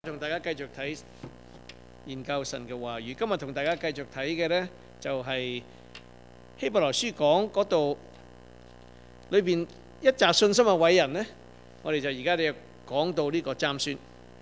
同大家繼續睇研究神嘅話語。今日同大家繼續睇嘅呢，就係希伯來書講嗰度裏邊一紮信心嘅偉人呢，我哋就而家就講到呢個參孫。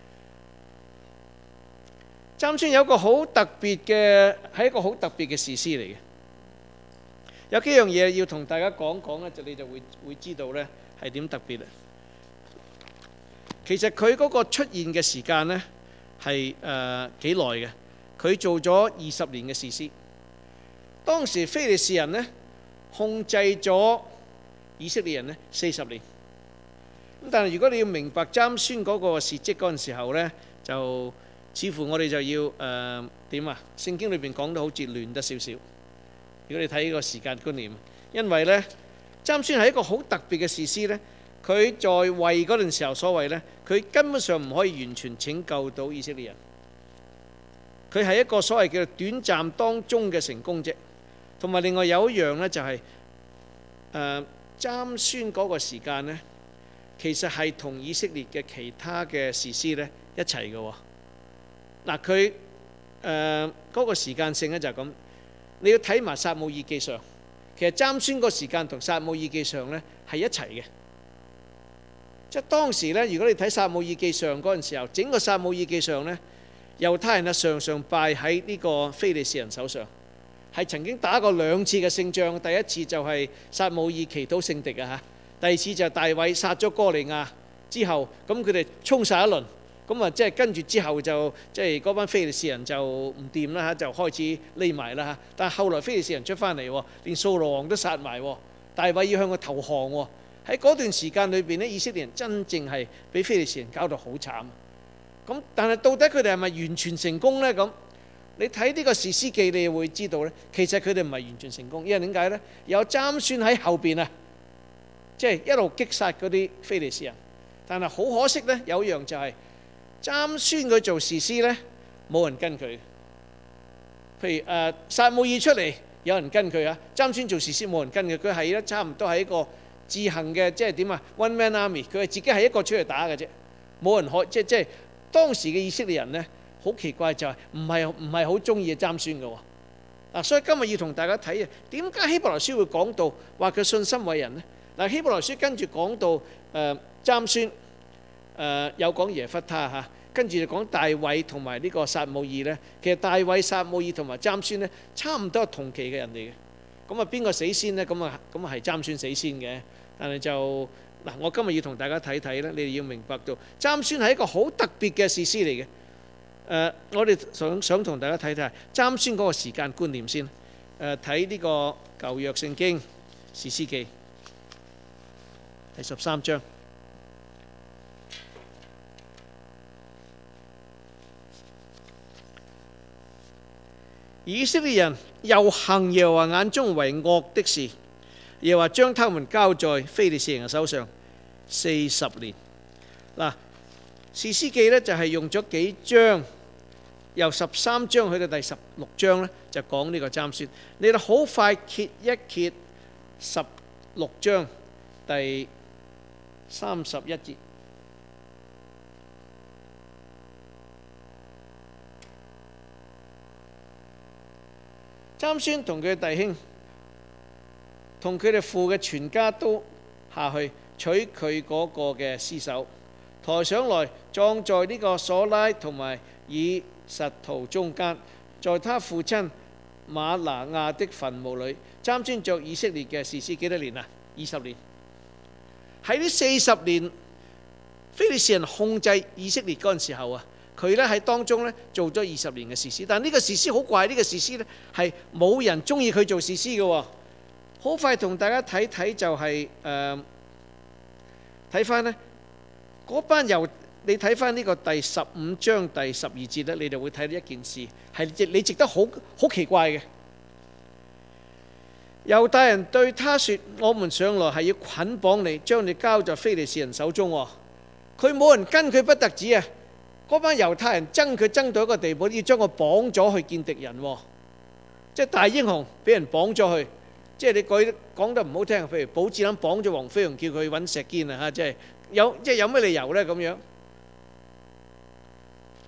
參孫有一個好特別嘅，係一個好特別嘅士師嚟嘅。有幾樣嘢要同大家講講呢，就你就會知道呢係點特別啦。其實佢嗰個出現嘅時間呢係幾耐嘅，佢做咗20年嘅士師。當時非利士人呢控制咗以色列人呢40年。咁但係如果你要明白參孫嗰個事蹟嗰陣時候呢，就似乎我哋就要點啊？聖經裏邊講得好似亂得少少。如果你睇呢個時間觀念，因為呢參孫係一個好特別嘅士師呢。佢在位嗰陣時候，所謂呢，佢根本上唔可以完全拯救到以色列人。佢係一個所謂叫做短暫當中嘅成功啫。同埋另外有一樣呢，就係參孫嗰個時間呢，其實係同以色列嘅其他嘅士師呢一齊嘅。嗱，佢嗰個時間性呢就係咁。你要睇埋撒母耳記上，其實參孫個時間同撒母耳記上呢係一齊嘅。即係當時咧，如果你睇撒母耳記上嗰陣時候，整個撒母耳記上咧，猶太人啊常常敗喺呢個非利士人手上，係曾經打過2次嘅勝仗。第一次就係撒母耳祈禱勝敵啊嚇，第二次就係大衛殺咗哥利亞之後，咁佢哋衝晒一輪，咁啊即係跟住之後就即係嗰班非利士人就唔掂啦嚇，就開始匿埋啦嚇。但係後來非利士人出翻嚟喎，連掃羅王都殺埋喎，大衛要向佢投降喎。喺嗰段時間裏邊咧，以色列人真正係俾非利士人搞到好慘。咁但係到底佢哋係咪完全成功呢？咁你睇呢個士師記，你會知道呢，其實佢哋唔係完全成功，因為點解呢？有參孫喺後邊啊，即係一路擊殺嗰啲非利士人。但係好可惜呢，有一樣就係參孫佢做士師呢，冇人跟佢。譬如撒母耳出嚟，有人跟佢啊，參孫做士師冇人跟佢，佢係咧差唔多係一個自行嘅，即係點啊 ？One man army， 佢係自己係一個出去打嘅啫，冇人可即係當時嘅以色列人呢，好奇怪就係唔係好中意參孫嘅喎。嗱，所以今日要同大家睇啊，點解希伯來書會講到話佢信心偉人呢？嗱，希伯來書跟住講到參孫，有講耶弗他嚇，跟住就講大衛同埋呢個撒母耳呢。其實大衛、撒母耳同埋參孫呢，差唔多係同期嘅人嚟嘅。咁啊，邊個死先呢？咁啊係參孫死先嘅。但係就嗱，我今日要同大家睇睇咧，你哋要明白到參孫係一個好特別嘅士師嚟嘅。我哋想同大家睇睇參孫嗰個時間觀念先。睇呢個舊約聖經士師記第13章。以色列人又行耶和華眼中為惡的事，耶和華將他們交在非利士人嘅手上40年。嗱，士師記呢就係用咗幾章，由13章去到第16章呢，就講呢個參孫。你哋好快揭一揭16章第31節。參孫同佢弟兄，同佢哋父嘅全家都下去取佢嗰個嘅屍首，抬上來葬在呢個瑣拉同埋以實陶中間，在他父親瑪拿亞的墳墓裏。參孫作以色列嘅士師幾多年啊？20年。喺呢40年，非利士人控制以色列嗰陣時候啊，佢咧喺當中咧做咗20年嘅士師。但係呢個士師好怪，呢個士師咧係冇人中意佢做士師嘅喎。好快同大家睇睇就係睇翻呢嗰班你睇翻呢個第15章第12節咧，你就會睇到一件事係你值得好奇怪嘅。猶大人對他說：我們上來係要捆綁你，將你交在非利士人手中。佢冇人跟佢不特止啊！嗰班猶太人憎佢憎到一個地步，要將佢綁咗去見敵人。即係大英雄俾人綁咗去，即係你講得唔好聽，譬如寶智諗綁咗黃飛鴻，叫佢揾石堅啊嚇，即係有咩理由呢咁樣？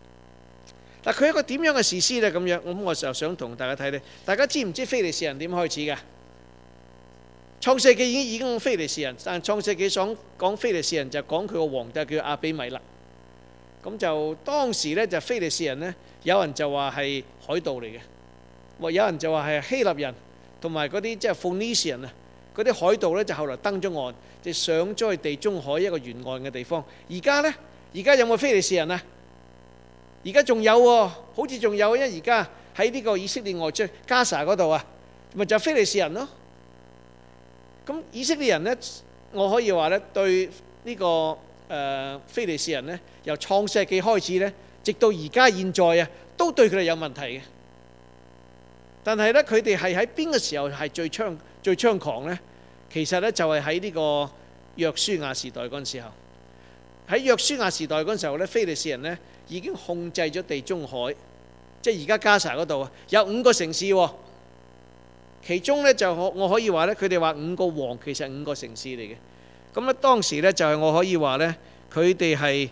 嗱，佢係一個點樣嘅士師呢？咁樣，我就想同大家睇呢。大家知唔知非利士人點開始嘅？創世記已經講非利士人，但係創世記想講非利士人就講佢個皇帝叫亞比米勒。咁就當時呢，就非利士人呢，有人就話係海盜嚟嘅，有人就話係希臘人，同埋嗰啲即係 Phoenician 啊，嗰啲海盜呢，就後來登咗岸，就上咗去地中海一個沿岸嘅地方。而家呢，而家有冇非利士人啊？而家仲有喎，好似仲有，因為而家喺呢個以色列外出加沙嗰度啊，咪就係非利士人咯。咁以色列人呢，我可以話呢，對呢個非利士人呢，由創世記開始呢，直到而家現在啊，都對佢哋有問題嘅。但係呢，佢哋係喺邊個時候係最猖狂呢？其實呢，就係喺呢個約書亞時代嗰陣時候。喺約書亞時代嗰陣時候呢，非利士人呢已經控制咗地中海，即係而家加沙嗰度啊，有5個城市喎。其中呢，就我可以話呢，佢哋話5個王其實係5個城市嚟嘅。咁咧當時呢，就係我可以話呢，佢哋係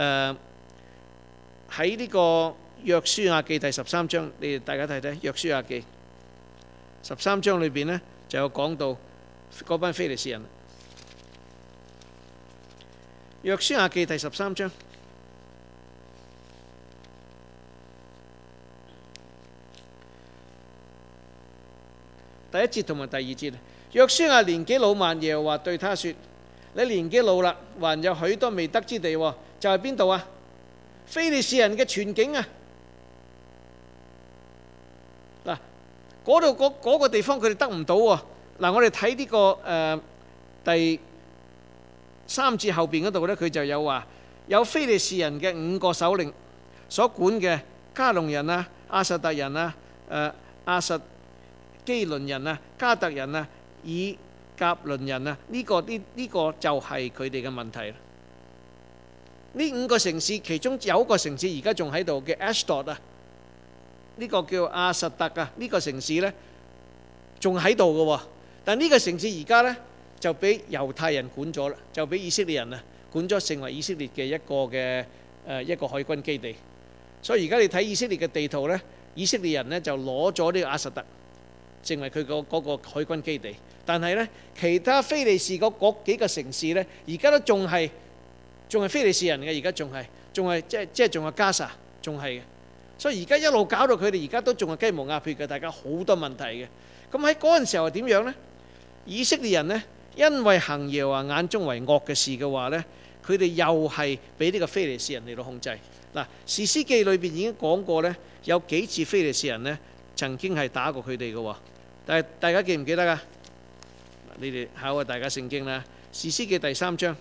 喺呢個約書亞記第13章，你哋大家睇睇約書亞記13章裏邊呢，就有講到嗰班非利士人。約書亞記第13章第1節同埋第2節，約書亞年紀老邁，耶和華對他說：你年紀老啦，還有許多未得之地喎，就係邊度啊？非利士人嘅全境啊！嗱，嗰度嗰個地方佢哋得唔到喎。嗱，我哋睇呢個第3節後邊嗰度呢，佢就有話有非利士人嘅5個首領所管嘅加龍人啊、亞實突人啊、亞實基倫人啊、加特人啊、以甲倫人啊，呢個就係佢哋嘅問題啦。呢5個城市其中有一個城市而家仲喺度嘅 Ashdod 啊，呢個叫亞實突啊，呢個城市呢仲喺度嘅喎。但呢個城市而家呢，就俾猶太人管咗啦，就俾以色列人啊管咗，成為以色列嘅一個海軍基地。所以而家你睇以色列嘅地圖呢，以色列人呢就攞咗呢個亞實突，成為佢嗰個海軍基地。但係呢，其他非利士嗰幾個城市呢，而家都仲係非利士人嘅，而家仲係即係仲係加沙，仲係嘅。所以而家一路搞到佢哋而家都仲係雞毛鴨血嘅，大家好多問題嘅。咁喺嗰陣時候係點樣呢？以色列人呢，因為行耶和華眼中為惡嘅事嘅話呢，佢哋又係俾呢個非利士人嚟到控制。嗱，士師記裏邊已經講過呢，有幾次非利士人呢曾經係打過佢哋嘅喎。但係大家記唔記得啊？你哋考下大家聖經啦，士師記第3章。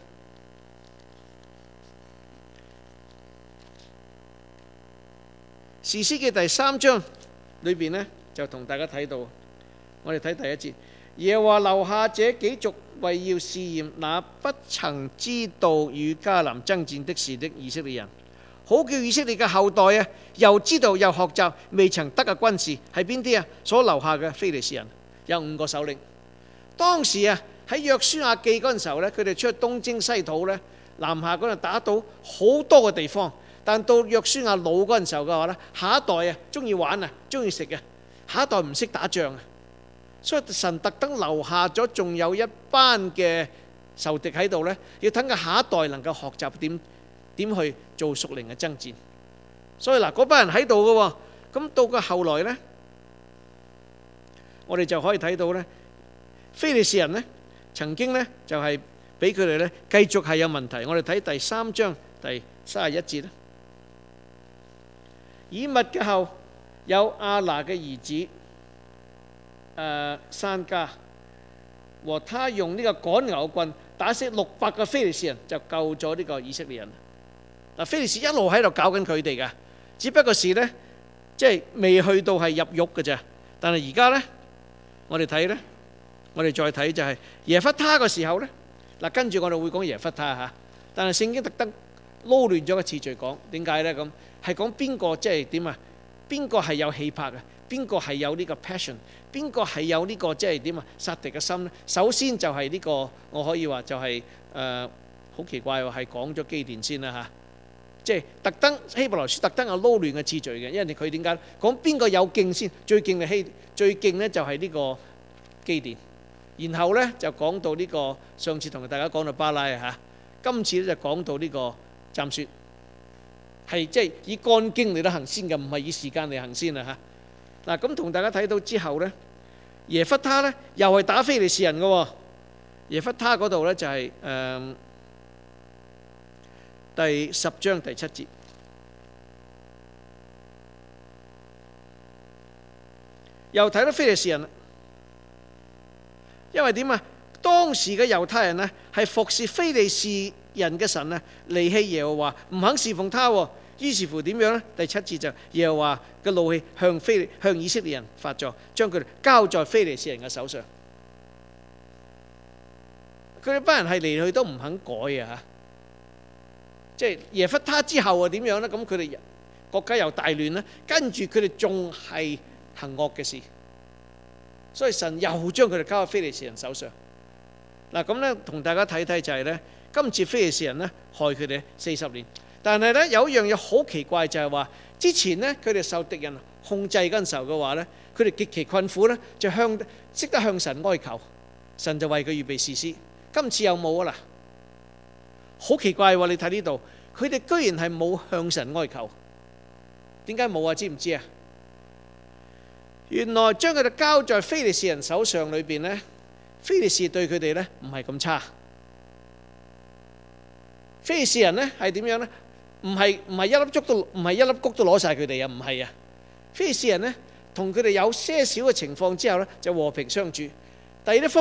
士師記第3章裏邊呢，就同大家睇到，我哋睇第1節。耶和華留下這幾族，為要試驗那不曾知道與迦南爭戰的事的以色列人，好叫以色列嘅後代啊，又知道又學習未曾得嘅軍事係邊啲啊？所留下嘅非利士人有5個首領。當時啊，喺約書亞記嗰陣時候呢，佢哋出去東征西討呢，南下嗰度打到好多個地方。但到約書亞老嗰陣時候嘅話呢，下一代啊中意玩啊，中意食啊，下一代唔識打仗啊。所以神特登留下咗，仲有一班嘅仇敵喺度呢，要等個下一代能夠學習點去做屬靈嘅爭戰。所以嗱，嗰班人喺度嘅喎，咁到個後來呢，我哋就可以睇到呢，非利士人呢曾經呢就係俾佢哋呢繼續係有問題。我哋睇第3章第31節啦。以密嘅後有亞拿嘅兒子珊迦，和他用呢個趕牛棍打死600個非利士人，就救咗呢個以色列人。嗱，非利士一路喺度搞緊佢哋㗎，只不過是呢，即係未去到係入獄嘅啫。但係而家呢，我哋睇呢，我哋再睇就係耶弗他嘅時候呢。嗱，跟住我哋會講耶弗他嚇，但係聖經特登撈亂咗個次序講，點解呢？咁係講邊個即係點啊？邊個係有氣魄啊？邊個係有呢個 passion？邊個係有呢個即係點啊？殺敵嘅心呢？首先就係呢個，我可以話就係好奇怪喎，係講咗基甸先啦嚇。 即係特登希伯來書特登有撈亂嘅次序嘅，因為佢點解講邊個有勁先？最勁咧就係呢個基甸，然後咧就講到呢個上次同大家講到巴拉啊嚇，今次咧就講到呢個參孫，係即係以幹經嚟到行先嘅，唔係以時間嚟行先啊嚇。嗱咁同大家睇到之後咧，耶弗他咧又係打非利士人嘅喎，耶弗他嗰度咧就係第10章第7節，又睇到非利士人啦。因為點啊？當時嘅猶太人呢係服侍非利士人嘅神呢，離棄耶和華，唔肯侍奉他喎。於是乎點樣呢？第7節就耶和華嘅怒氣向以色列人發作，將佢哋交在非利士人嘅手上。佢哋班人係嚟去都唔肯改啊嚇！即係耶弗他之後啊點樣呢？咁佢哋國家又大亂啦，跟住佢哋仲係行惡嘅事，所以神又將佢哋交喺非利士人手上。嗱咁咧，同大家睇睇就係咧，今次非利士人咧害佢哋40年，但係咧有一樣嘢好奇怪就係話，之前咧佢哋受敵人控制嗰陣時候嘅話咧，佢哋極其困苦咧，就識得向神哀求，神就為佢預備士師。今次有冇啊嗱？好奇怪喎！你睇呢度，佢哋居然係冇向神哀求，點解冇啊？知唔知啊？原來將佢哋交在非利士人手上裏邊咧，非利士對佢哋咧唔係咁差。非利士人咧係點樣咧？唔係一粒穀都攞晒佢哋啊！唔係啊！非利士人咧同佢哋有些少嘅情況之後咧，就和平相處。第二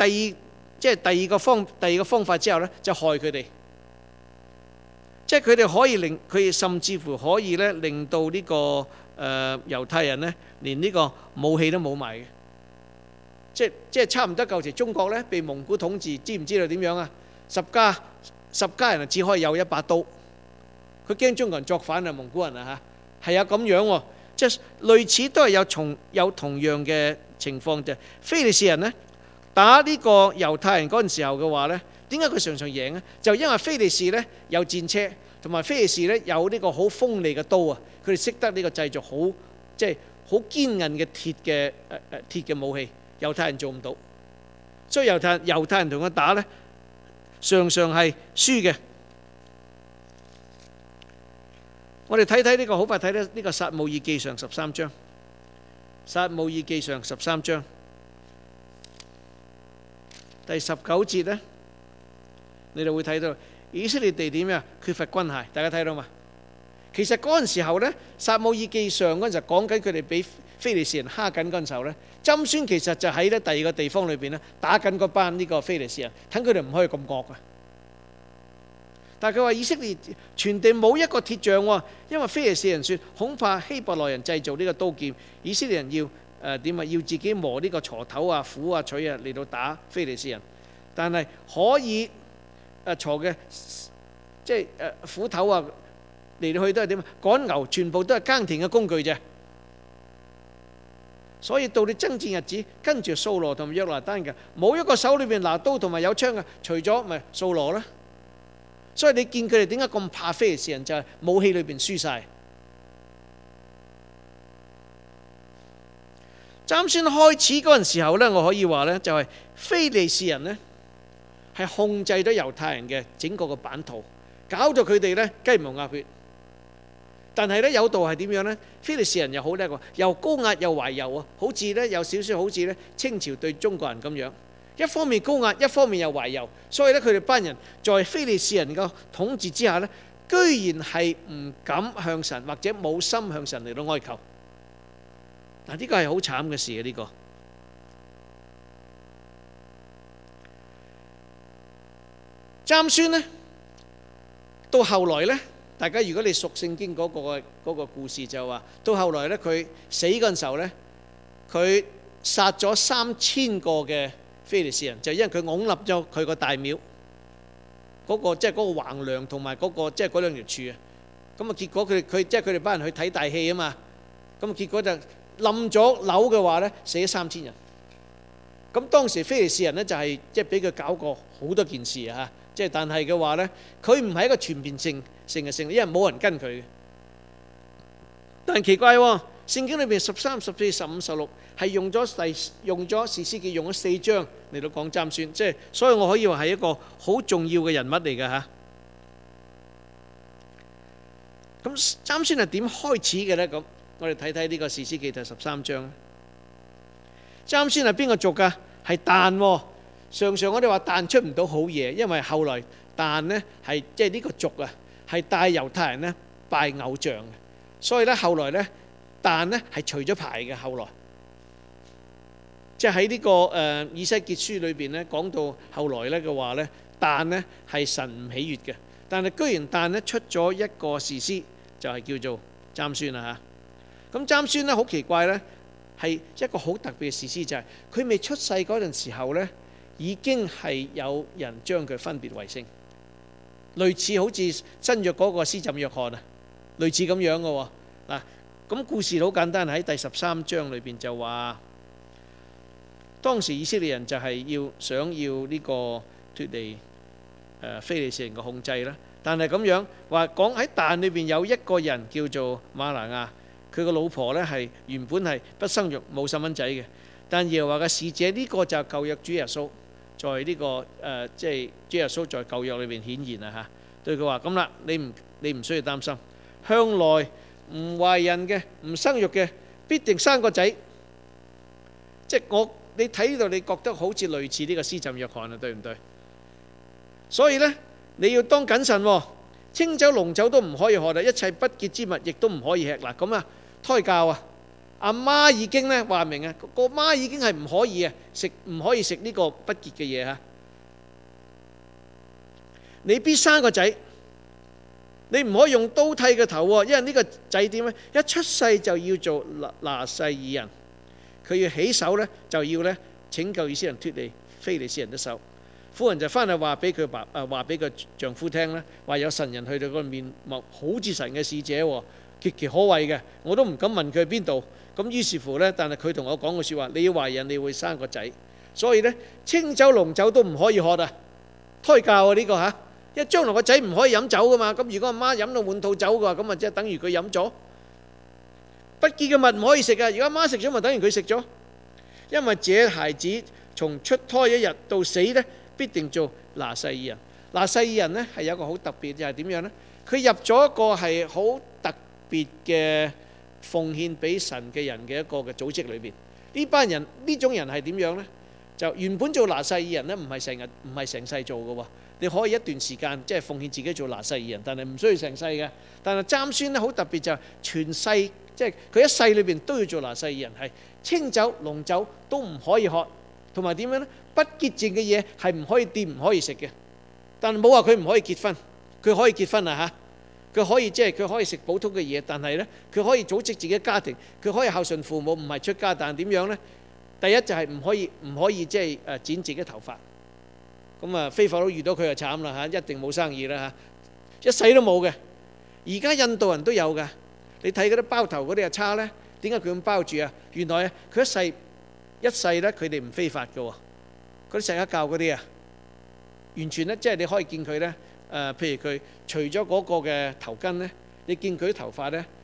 個方法之後咧，就害佢哋。即係佢哋可以佢甚至乎可以咧令到呢個猶太人咧連呢個武器都冇埋嘅。即係差唔多舊時中國咧被蒙古統治，知唔知道點樣啊？十家人只可以有一把刀。佢驚中國人作反啊，蒙古人啊嚇，係啊咁樣喎。即係類似都係有同樣嘅情況嘅。非利士人咧打呢個猶太人嗰陣時候嘅話咧，點解佢常常贏咧？就因為非利士咧有戰車，同埋非利士咧有呢個好鋒利嘅刀啊！佢哋識得呢個製作好堅韌嘅鐵嘅武器，猶太人做唔到，所以猶太人同佢打咧，常常係輸嘅。我哋睇睇呢個好快睇呢個撒母耳記上13章，撒母耳記上13章第19節咧，你哋會睇到以色列地點樣缺乏軍械，大家睇到嘛？其實嗰陣時候咧，撒母耳記上嗰陣時講緊佢哋俾非利士人蝦緊嗰陣時候咧，參孫其實就喺咧第二個地方裏邊咧打緊嗰班呢個非利士人，等佢哋唔可以咁惡啊！但係佢話以色列全地冇一個鐵匠喎，因為非利士人說恐怕希伯來人製造呢個刀劍，以色列人要點啊？要自己磨呢個鋤頭啊、斧啊、錘啊嚟到打非利士人，但係可以鋤嘅即係斧頭啊嚟到去都係點啊？趕牛全部都係耕田嘅工具啫。所以到你爭戰日子，跟住掃羅同埋約拿單嘅，冇一個手裏邊拿刀同埋有槍嘅，除咗咪掃羅啦。所以你見佢哋點解咁怕非利士人，就係武器裏邊輸晒。參孫開始嗰陣時候咧，我可以話咧就係非利士人咧係控制咗猶太人嘅整個嘅版圖，搞到佢哋咧雞毛鴨血。但係咧有道係點樣咧？非利士人又好叻喎，又高壓又懷柔啊，好似咧有少少好似咧清朝對中國人咁樣。一方面高壓，一方面又懷柔，所以咧佢哋班人在非利士人嘅統治之下咧，居然係唔敢向神或者冇心向神嚟到哀求。嗱，呢個係好慘嘅事啊！呢個參孫咧，到後來咧，大家如果你熟聖經嗰個故事就話，到後來咧佢死嗰陣時候咧，佢殺咗3000個嘅非利士人，就因為佢拱立咗佢個大廟，嗰個即係嗰個橫梁同埋嗰個即係嗰兩條柱啊。咁啊，結果佢即係佢哋班人去睇大戲啊嘛。咁啊，結果就冧咗樓嘅話咧，死咗3000人。咁當時非利士人咧就係即係俾佢搞過好多件事啊。即係但係嘅話咧，佢唔係一個全面性聖嘅聖，因為冇人跟佢嘅。但係奇怪喎，聖經裏邊13、14、15、16係用咗士師記用咗4章嚟到講參孫，即係所以我可以話係一個好重要嘅人物嚟㗎嚇。咁參孫係點開始嘅咧？咁我哋睇睇呢個士師記第13章。參孫係邊個族㗎？係但喎。常常我哋話但出唔到好嘢，因為後來但呢係即係呢個族啊，係帶猶太人呢拜偶像嘅，所以咧後來咧但呢係除咗牌嘅。後來即係喺呢個以西結書裏邊咧講到後來咧嘅話咧，但呢係神唔喜悅嘅，但係居然但呢出咗一個士師，就係叫做參孫啦嚇。咁參孫咧好奇怪咧，係一個好特別嘅士師，就係佢未出世嗰陣時候咧，已經係有人將佢分別為聖，類似好似新約嗰個施浸約翰啊，類似咁樣嘅喎嗱。咁故事好簡單，喺第13章裏邊就話，當時以色列人就係想要呢個脫離非利士人嘅控制啦。但係咁樣話講喺但裏邊有一個人叫做馬拿亞，佢個老婆咧係原本係不生育冇細蚊仔嘅，但耶和華嘅使者呢個就係舊約主耶穌。在呢個即係主耶穌在舊約裏邊顯現啊嚇，對佢話咁啦，你唔需要擔心，向來唔懷孕嘅唔生育嘅必定生個仔。即係你睇呢度，你覺得好似類似呢個施浸約翰啊，對唔對？所以咧你要當謹慎喎，清酒濃酒都唔可以喝啊，一切不潔之物亦都唔可以吃嗱。咁啊胎教啊，阿媽已經咧話明啊，個媽已經係唔可以啊食，唔可以食呢個不潔嘅嘢嚇。你必生個仔，你唔可以用刀剃個頭喎，因為呢個仔點咧？一出世就要做拿細耳人，佢要起手咧就要咧拯救以色列人脫離非利士人的手。婦人就翻去話俾佢話俾個丈夫聽咧，話有神人去到個面目好似神嘅使者喎，極其可畏嘅，我都唔敢問佢喺邊度。咁於是乎咧，但係佢同我講句説話，你要懷孕，你會生個仔，所以咧清酒濃酒都唔可以喝啊，胎教啊呢個嚇，因為將來個仔唔可以飲酒噶嘛。咁如果阿媽飲到滿肚酒嘅話，咁啊即係等於佢飲咗不潔嘅物唔可以食啊。如果阿媽食咗，咪等於佢食咗，因為這孩子從出胎一日到死咧，必定做拿細耳人。拿細耳人咧係有一個好特別，就係點樣咧？佢入咗一個係好特別嘅奉獻俾神嘅人嘅一個嘅組織裏邊。呢班人呢種人係點樣咧？就原本做拿細耳人咧，唔係成世做嘅喎。你可以一段時間即係奉獻自己做拿細耳人，但係唔需要成世嘅。但係參孫咧好特別，就係全世即係佢一世裏邊都要做拿細耳人，係清酒濃酒都唔可以喝，同埋點樣咧？不潔淨嘅嘢係唔可以掂，唔可以食嘅。但係冇話佢唔可以結婚，佢可以結婚啊嚇，佢可以即係佢可以食普通嘅嘢，但係咧佢可以組織自己嘅家庭，佢可以孝順父母，唔係出家。但係點樣咧？第一就係唔可以即係剪自己嘅頭髮。咁啊，非法都遇到佢就慘啦嚇，一定冇生意啦嚇，一世都冇嘅。而家印度人都有㗎，你睇嗰啲包頭嗰啲啊叉咧，點解佢咁包住啊？原來啊，佢一世咧，佢哋唔非法嘅喎。嗰啲錫克教嗰啲啊，完全咧，即係你可以見佢咧，譬如佢除咗嗰個嘅頭巾咧，你見佢啲頭髮咧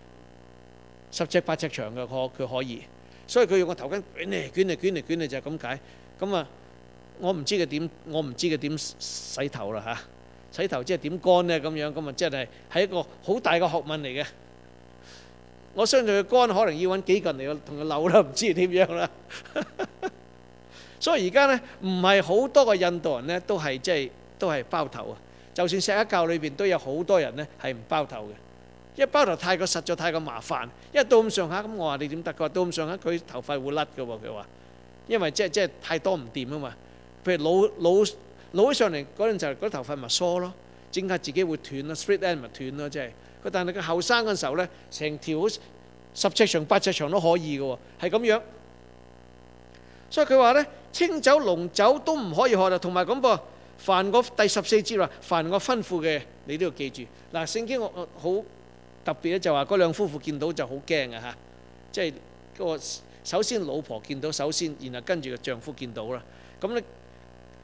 10尺8尺長嘅，佢可以，所以佢用個頭巾捲嚟就係咁解。咁啊，我唔知佢點洗頭啦嚇，洗頭即係點乾咧咁樣，咁啊即係一個好大嘅學問嚟嘅。我相信佢乾可能要揾幾個人嚟同佢扭啦，唔知點樣啦。所以而家咧，唔係好多個印度人咧，都係包頭啊。就算錫克教裏邊都有好多人咧係唔包頭嘅，因為包頭太過實在，太過麻煩。因為到咁上下，咁我話你點得？佢話到咁上下，佢頭髮會甩嘅喎。佢話因為即係太多唔掂啊嘛。譬如老起上嚟嗰陣就嗰啲頭髮咪疏咯，整下自己會斷咯 ，split end 咪斷咯，即係。但係佢後生嗰陣時候咧，成條10尺長8尺長都可以嘅喎，係咁樣。所以佢話咧，清酒濃酒都唔可以喝啊，同埋咁噃，凡我第14節話，凡我吩咐嘅，你都要記住。嗱，聖經我好特別咧，就話嗰兩夫婦見到就好驚啊嚇，即係個首先老婆見到首先，然後跟住個丈夫見到啦。咁咧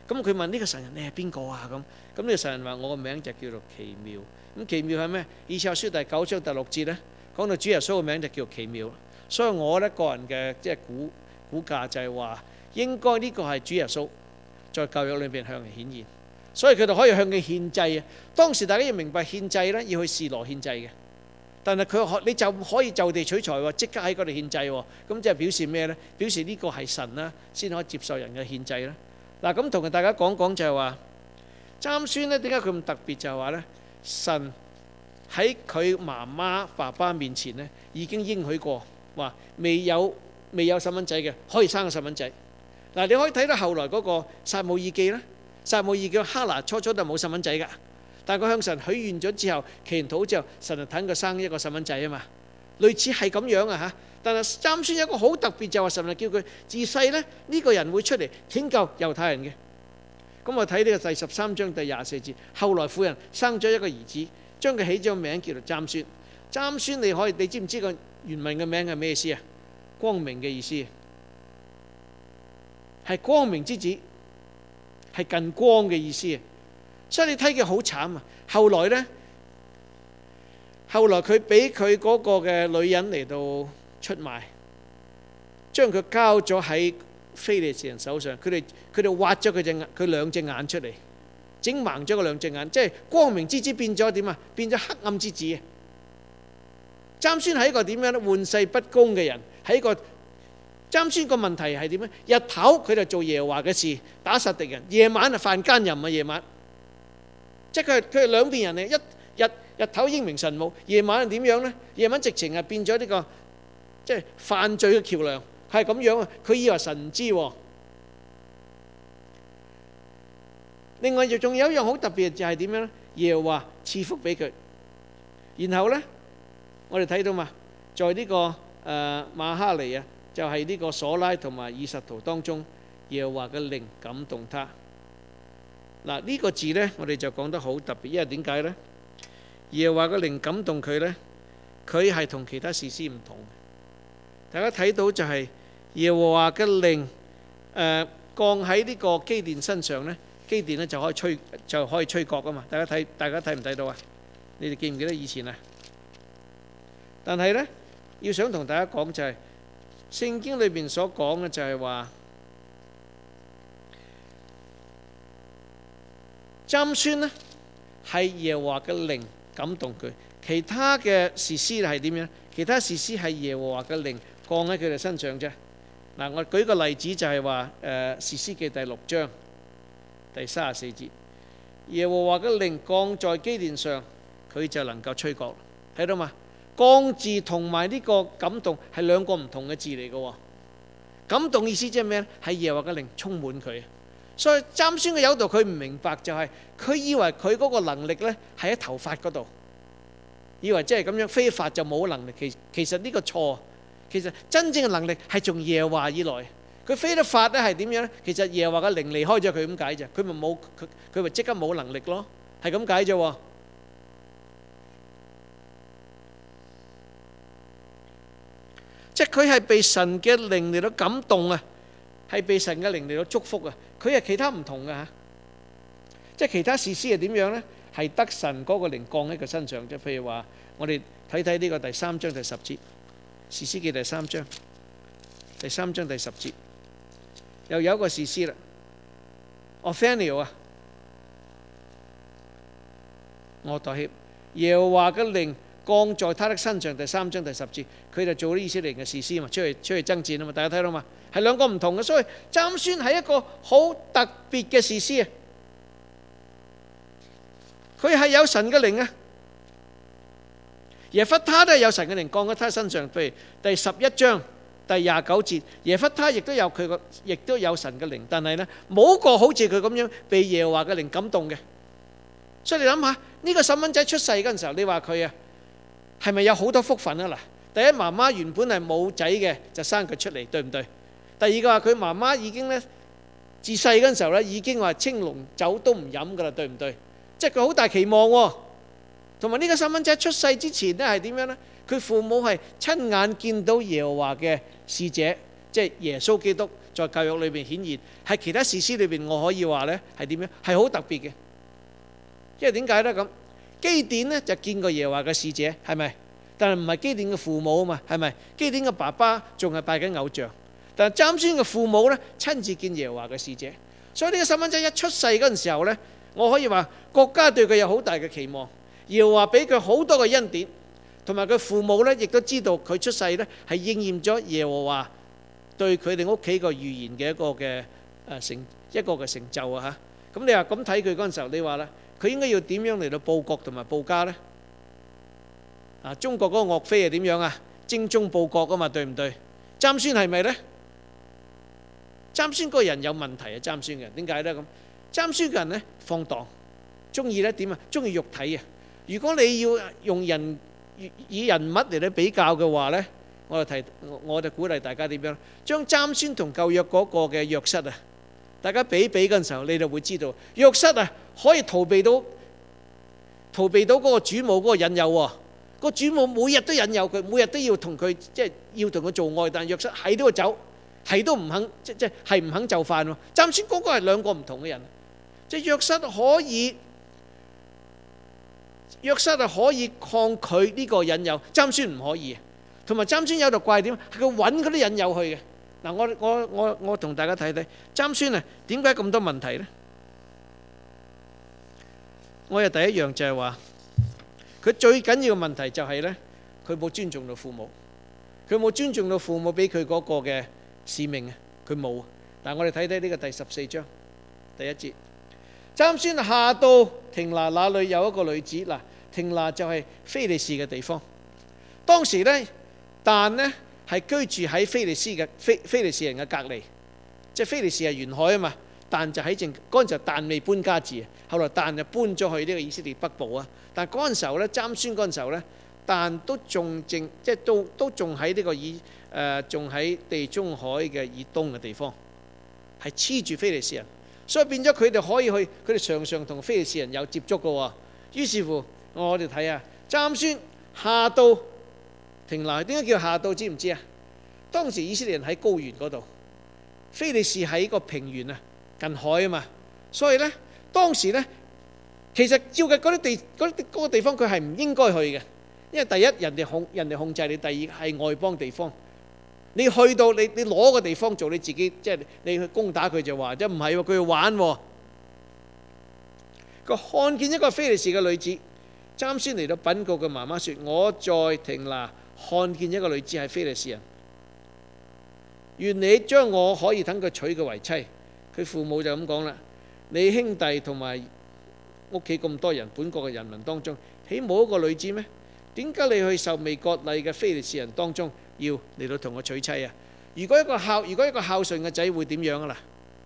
咁佢問呢個神人你係邊個啊？咁呢個神人話我個名就叫做奇妙。咁奇妙係咩？以賽亞書第9章第6節咧，講到主耶穌嘅名就叫奇妙。所以我咧個人嘅即係估價就係話，應該呢個係主耶穌在舊約裏邊向人顯現，所以佢哋可以向佢獻祭啊。當時大家要明白獻祭咧，要去示羅獻祭嘅，但係你就可以就地取材喎，即刻喺嗰度獻祭喎。咁即係表示咩咧？表示呢個係神啦，先可以接受人嘅獻祭啦。嗱，咁同大家講講就係話，參孫咧點解佢咁特別？就係話咧，神喺佢媽媽爸爸面前咧已經應許過，話未有細蚊仔嘅可以生個細蚊仔。嗱，你可以睇到後來嗰個撒母耳記啦，撒母耳叫哈拿初就冇細蚊仔噶，但係佢向神許願咗之後，祈完禱之後，神就等佢生一個細蚊仔啊嘛。類似係咁樣啊嚇。但係參孫有一個好特別，就話神就叫佢自細咧呢個人會出嚟拯救猶太人嘅。咁我睇呢個第13章第24節，後來婦人生咗一個兒子，將佢起咗個名叫做參孫。參孫你知唔知個原文嘅名係咩意思啊？光明嘅意思，係光明之子，係近光嘅意思啊。所以你睇佢好慘啊。後來佢俾佢嗰個嘅女人嚟到出賣，將佢交咗喺非利士人手上。佢哋挖咗佢兩隻眼出嚟，整盲咗佢兩隻眼，即係光明之子變咗點啊？變咗黑暗之子啊！參孫係一個點樣咧？玩世不恭嘅人，係一個參孫個問題係點咧？日頭佢就做耶和華嘅事，打殺敵人；夜晚就犯奸淫啊！夜晚，即係佢係兩邊人嚟。日頭英明神武，夜晚係點樣咧？夜晚直情係變咗呢個即係犯罪嘅橋梁，係咁樣啊！佢以為神唔知喎。另外仲有一樣好特別就係點樣咧？耶和華賜福俾佢，然後咧我哋睇到嘛，在呢個馬哈尼啊，就係呢個瑣拉同埋以實圖當中，耶和華嘅靈感動他。嗱，呢個字咧，我哋就講得好特別，因為點解咧？耶和華嘅靈感動佢咧，佢係同其他士師唔同。大家睇到就係耶和華嘅靈降喺呢個基甸身上咧，基甸咧就可以吹角啊嘛。大家睇唔睇到啊？你哋記唔記得以前啊？但係咧，要想同大家講就係聖經裏邊所講嘅就係話，參孫咧係耶和華嘅靈感動佢，其他嘅士師係點樣？其他士師係耶和華嘅靈降喺佢哋身上啫。嗱，我舉個例子就係話士師記第6章第34節，耶和華嘅靈降在基甸上，佢就能夠吹角，睇到嘛？降字同埋呢個感動係兩個唔同嘅字嚟嘅。感動意思即係咩咧？係耶和華嘅靈充滿佢。所以參孫嘅有度佢唔明白，就係佢以為佢嗰個能力咧係喺頭髮嗰度，以為即係咁樣飛髮就冇能力。其實呢個錯，其實真正嘅能力係從耶和華以來。佢飛得發咧係點樣咧？其實耶和華嘅靈離開咗佢咁解啫，佢咪即刻冇能力咯，係咁解啫。即係佢係被神嘅靈嚟到感動啊，係被神嘅靈嚟到祝福啊。佢係其他唔同嘅嚇，即係其他士師係點樣咧？係得神嗰個靈降喺佢身上啫。譬如話，我哋睇呢個第3章第10節，士師記第3章第10節，又有一個士師啦，Othniel啊，俄代協，耶和華嘅靈降在他的身上，第3章第10節，佢就做啲以色列嘅士師嘛，出去爭戰啊嘛，大家睇到嘛，係兩個唔同嘅。所以參孫係一個好特別嘅士師啊，佢係有神嘅靈啊。耶弗他都係有神嘅靈降喺他身上，譬如第11章第29節，耶弗他亦都有神嘅靈，但係呢冇個好似佢咁樣被耶和華嘅靈感動嘅。所以你諗下呢個細蚊仔出世嗰陣時候，你話佢啊係咪有好多福分啊？嗱，第一，媽媽原本係冇仔嘅，就生佢出嚟，對唔對？第二個話佢媽媽已經咧自細嗰陣時候咧已經話青龍酒都唔飲噶啦，對唔對？即係佢好大期望喎。同埋呢個細蚊仔出世之前咧係點樣咧？佢父母係親眼見到耶和華嘅使者即係耶穌基督在舊約裏邊顯現，係其他士師裏邊我可以話呢係點樣？係好特別嘅。因為點解呢？咁基甸呢就見過耶和華嘅使者，係咪？但係唔係基甸嘅父母啊嘛，係咪？基甸嘅爸爸仲係拜緊偶像，但係參孫嘅父母呢親自見耶和華嘅使者，所以呢個細蚊仔一出世嗰陣時候呢，我可以話國家對佢有好大嘅期望，耶和華俾佢好多嘅恩典，同埋佢父母呢亦都知道佢出世呢係應驗咗耶和華對佢哋屋企個預言嘅一個嘅成就啊嚇。咁你話咁睇佢嗰陣時候，你話啦，佢應該要點樣嚟到報國同埋報家呢？中國嗰個岳飛係點樣啊？精忠報國啊嘛，對唔對？參孫係咪呢？參孫個人有問題啊！參孫嘅人點解呢？咁參孫嘅人呢放蕩，中意呢點啊？中意肉體啊！如果你要用以人物嚟到比較嘅話呢，我就鼓勵大家點樣將參孫同舊約嗰個嘅約瑟啊，大家比嗰陣時候，你就會知道約瑟啊可以逃避到嗰個主母嗰個引誘喎。個主母每日都引誘佢，每日都要同佢即係要同佢做愛，但係約瑟係都要走，係都唔肯，即係唔肯就範喎。參孫嗰個係兩個唔同嘅人，即係約瑟可以抗拒呢個引誘，參孫唔可以。同埋參孫有度怪點，係佢揾嗰啲引誘去嘅。嗱，我同大家睇睇參孫啊，點解咁多問題呢？我又第一樣就係話，佢最緊要嘅問題就係呢，佢冇尊重到父母，佢冇尊重到父母俾佢嗰個嘅使命啊，佢冇。但係我哋睇睇呢個第14章第1節，參孫下到亭拿那裏有一個女子，嗱，亭拿就係非利士嘅地方。當時呢，但呢係居住喺非利士人嘅隔離，即係非利士係沿海啊嘛。但就喺嗰陣時候，但未搬家住，後來但就搬咗去呢個以色列北部啊。但嗰陣時候咧，參孫嗰陣時候咧，但都仲即係都仲喺呢個仲喺地中海嘅以東嘅地方，係黐住非利士人，所以變咗佢哋可以去，佢哋常常同非利士人有接觸嘅喎。於是乎，我哋睇下參孫下到亭拿，點解叫下到？知唔知啊？當時以色列人喺高原嗰度，非利士喺個平原啊，近海啊嘛，所以咧當時咧。其實照嘅嗰個地方佢係唔應該去嘅，因為第一人哋控制你，第二係外邦地方。你去到你攞個地方做你自己，即係你去攻打佢就話，即係唔係喎？佢要玩喎。佢看見一個非利士嘅女子，參孫嚟到稟告佢媽媽說：我在亭拿看見一個女子係非利士人，願你將我可以等佢娶佢為妻。佢父母就咁講啦：你兄弟同埋屋企咁多人，本國嘅人民當中，豈冇一個女子咩？點解你去受未割禮嘅非利士人當中，要嚟到同我娶妻啊？如果一個孝順嘅仔會點樣啊？嗱，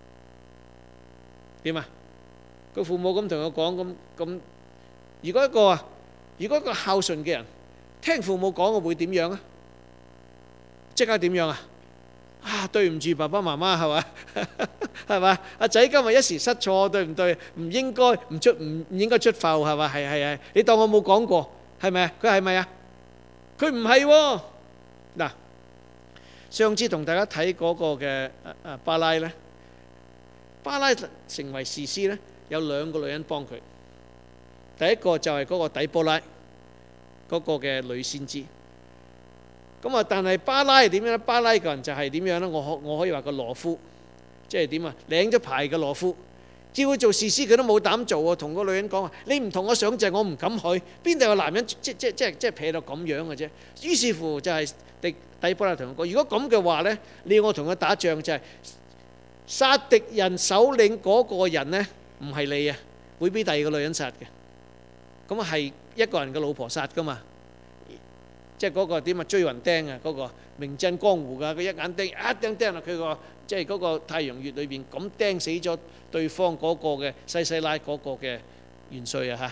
點啊？個父母咁同我講咁，如果一個孝順嘅人聽父母講，我會點樣啊？即刻點樣啊？對唔住爸爸媽媽係嘛？係嘛？阿仔今日一時失錯，對唔對？唔應該出埠係嘛？係，你當我冇講過係咪啊？佢係咪啊？佢唔係喎。嗱，上次同大家睇嗰個嘅巴拉咧，巴拉成為士師咧，有兩個女人幫佢。第一個就係嗰個底波拉嗰個嘅女先知。咁啊！但係巴拉係點樣咧？巴拉個人就係點樣咧？我可以話個懦夫，即係點啊？領咗牌嘅懦夫，叫佢做士師佢都冇膽做喎。同個女人講話：你唔同我想就係我唔敢去。邊度有男人即係撇到咁樣嘅啫？於是乎就係底波拉同佢講：如果咁嘅話咧，你要我同佢打仗就係殺敵人首領嗰個人咧，唔係你啊，會俾第二個女人殺嘅。咁係一個人嘅老婆殺噶嘛？即係嗰個點啊，追魂釘啊，嗰個名震江湖噶，佢一眼釘一釘落佢個即係嗰個太陽穴裏邊，咁釘死咗對方嗰個嘅西拉嗰個嘅元帥啊嚇。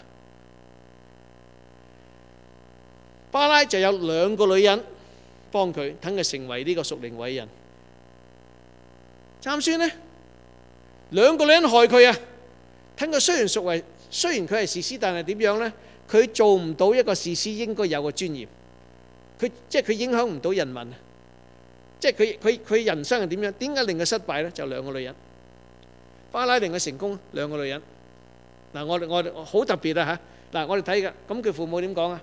巴拉就有兩個女人幫佢，等佢成為呢個屬靈偉人。參孫呢，兩個女人害佢啊，等佢雖然佢係士師，但係點樣呢？佢做唔到一個士師應該有嘅尊嚴。佢影響唔到人民， 即係佢人生係點樣？點解令佢失敗呢？就兩個女人。巴拉令佢成功，兩個女人。嗱，我哋好特別啊嚇！嗱，我哋睇嘅，咁佢父母點講啊？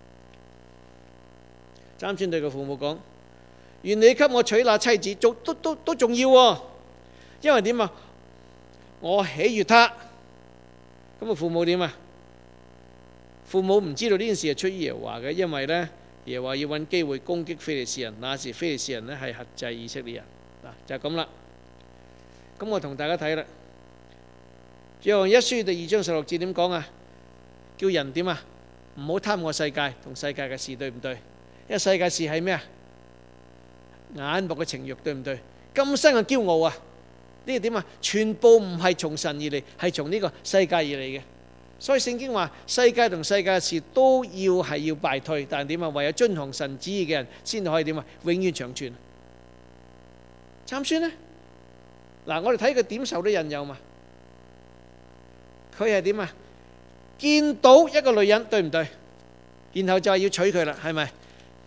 參孫對佢父母講：願你給我娶那妻子，都重要喎。因為點啊？我喜悅他。咁啊，父母點啊？父母唔知道呢件事係出於耶和華嘅，因為呢，耶和華要揾機會攻擊非利士人。那時非利士人呢係轄制以色列人。嗱，就係咁啦。咁我同大家睇啦，約翰一書第2章16節點講啊？叫人點啊？唔好貪愛世界同世界嘅事，對唔對？因為世界事係咩啊？眼目嘅情慾，對唔對？今生嘅驕傲啊，呢個點啊？全部唔係從神而嚟，係從呢個世界而嚟嘅。所以聖經話世界同世界嘅事都要敗退，但係點啊？唯有遵行神旨意嘅人先可以點啊？永遠長存。參孫呢？嗱，我哋睇佢點受到引誘嘛？佢係點啊？見到一個女人，對唔對？然後就係要娶佢啦，係咪？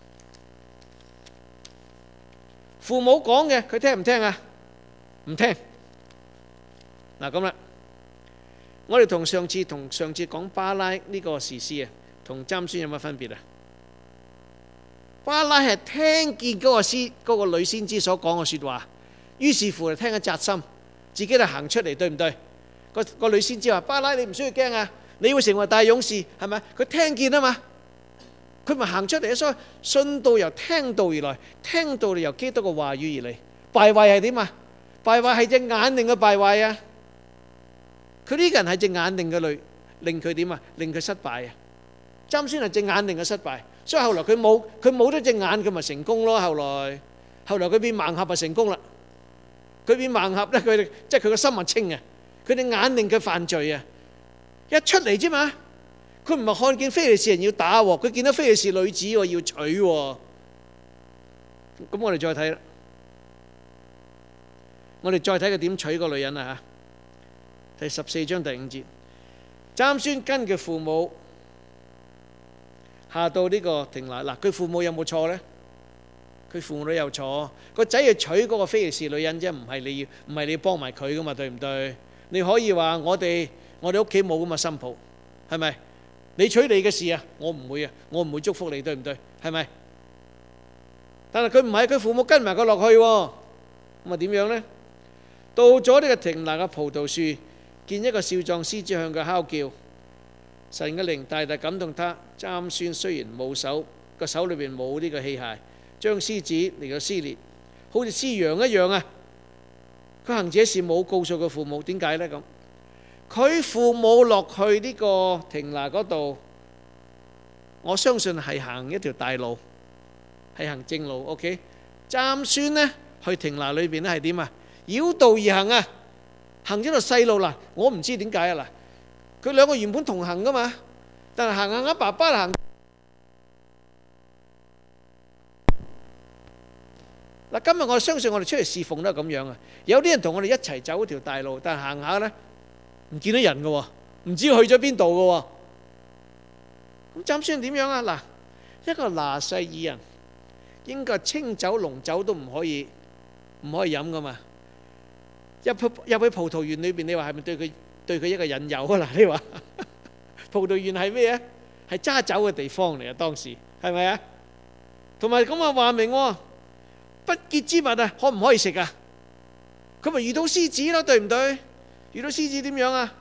父母講嘅，佢聽唔聽啊？唔聽。嗱，咁啦，我哋同上次講巴拉呢個士師啊，同參孫有乜分別啊？巴拉係聽見嗰個女先知所講嘅説話。於是乎就聽咗扎心，自己就行出嚟，對唔對？個女先知話：巴拉，你唔需要驚啊，你會成為大勇士，係咪？佢聽見啊嘛，佢咪行出嚟。所以信道由聽道而來，聽道由基督嘅話語而嚟。敗壞係點啊？敗壞係隻眼定嘅敗壞啊！佢呢個人係隻眼定嘅類，令佢點啊？令佢失敗啊！參孫係隻眼定嘅失敗，所以後來佢冇咗隻眼，佢咪成功咯。後來佢變盲俠咪成功啦。佢變盲俠咧，佢即係佢個心咪清啊！佢哋眼令佢犯罪啊！一出嚟啫嘛，佢唔係看見非利士人要打喎，佢見到非利士女子喎要娶喎。咁我哋再睇啦，我哋再睇佢點娶個女人啊嚇！第14章第5節，參孫跟佢父母下到呢個亭拿。嗱，佢父母有冇錯咧？佢父母都有錯，個仔係娶嗰個非利士女人啫，唔係你要幫埋佢噶嘛，對唔對？你可以話我哋屋企冇咁嘅新抱，係咪？你娶你嘅事啊，我唔會啊，我唔會祝福你，對唔對？係咪？但係佢唔係，佢父母跟埋佢落去喎，咁啊點樣咧？到咗呢個亭拿嘅葡萄樹，見一個少壯獅子向佢哮叫，神嘅靈大大感動他。參孫雖然冇手裏邊冇呢個器械，將獅子嚟到撕裂，好似撕羊一樣啊！佢行這事冇告訴佢父母，點解呢？咁佢父母落去呢個亭拿嗰度，我相信係行一條大路，係行正路。OK， 參孫呢去亭拿裏邊咧係點啊？繞道而行啊，行咗條細路啦。我唔知點解啊嗱，佢兩個原本同行噶嘛，但係行下爸爸行。嗱，今日我相信我哋出嚟侍奉都係咁樣啊！有啲人同我哋一齊走嗰條大路，但係行下咧唔見到人嘅喎，唔知去咗邊度嘅喎。咁參孫點樣啊？嗱，一個拿細耳人應該清酒濃酒都唔可以飲噶嘛。入去葡萄園裏邊，你話係咪對佢一個引誘啊？嗱，你話葡萄園係咩啊？係揸酒嘅地方嚟啊！當時係咪啊？同埋咁啊話明喎。不潔之物啊，可唔可以食啊？佢咪遇到獅子咯，對唔對？遇到獅子點樣啊？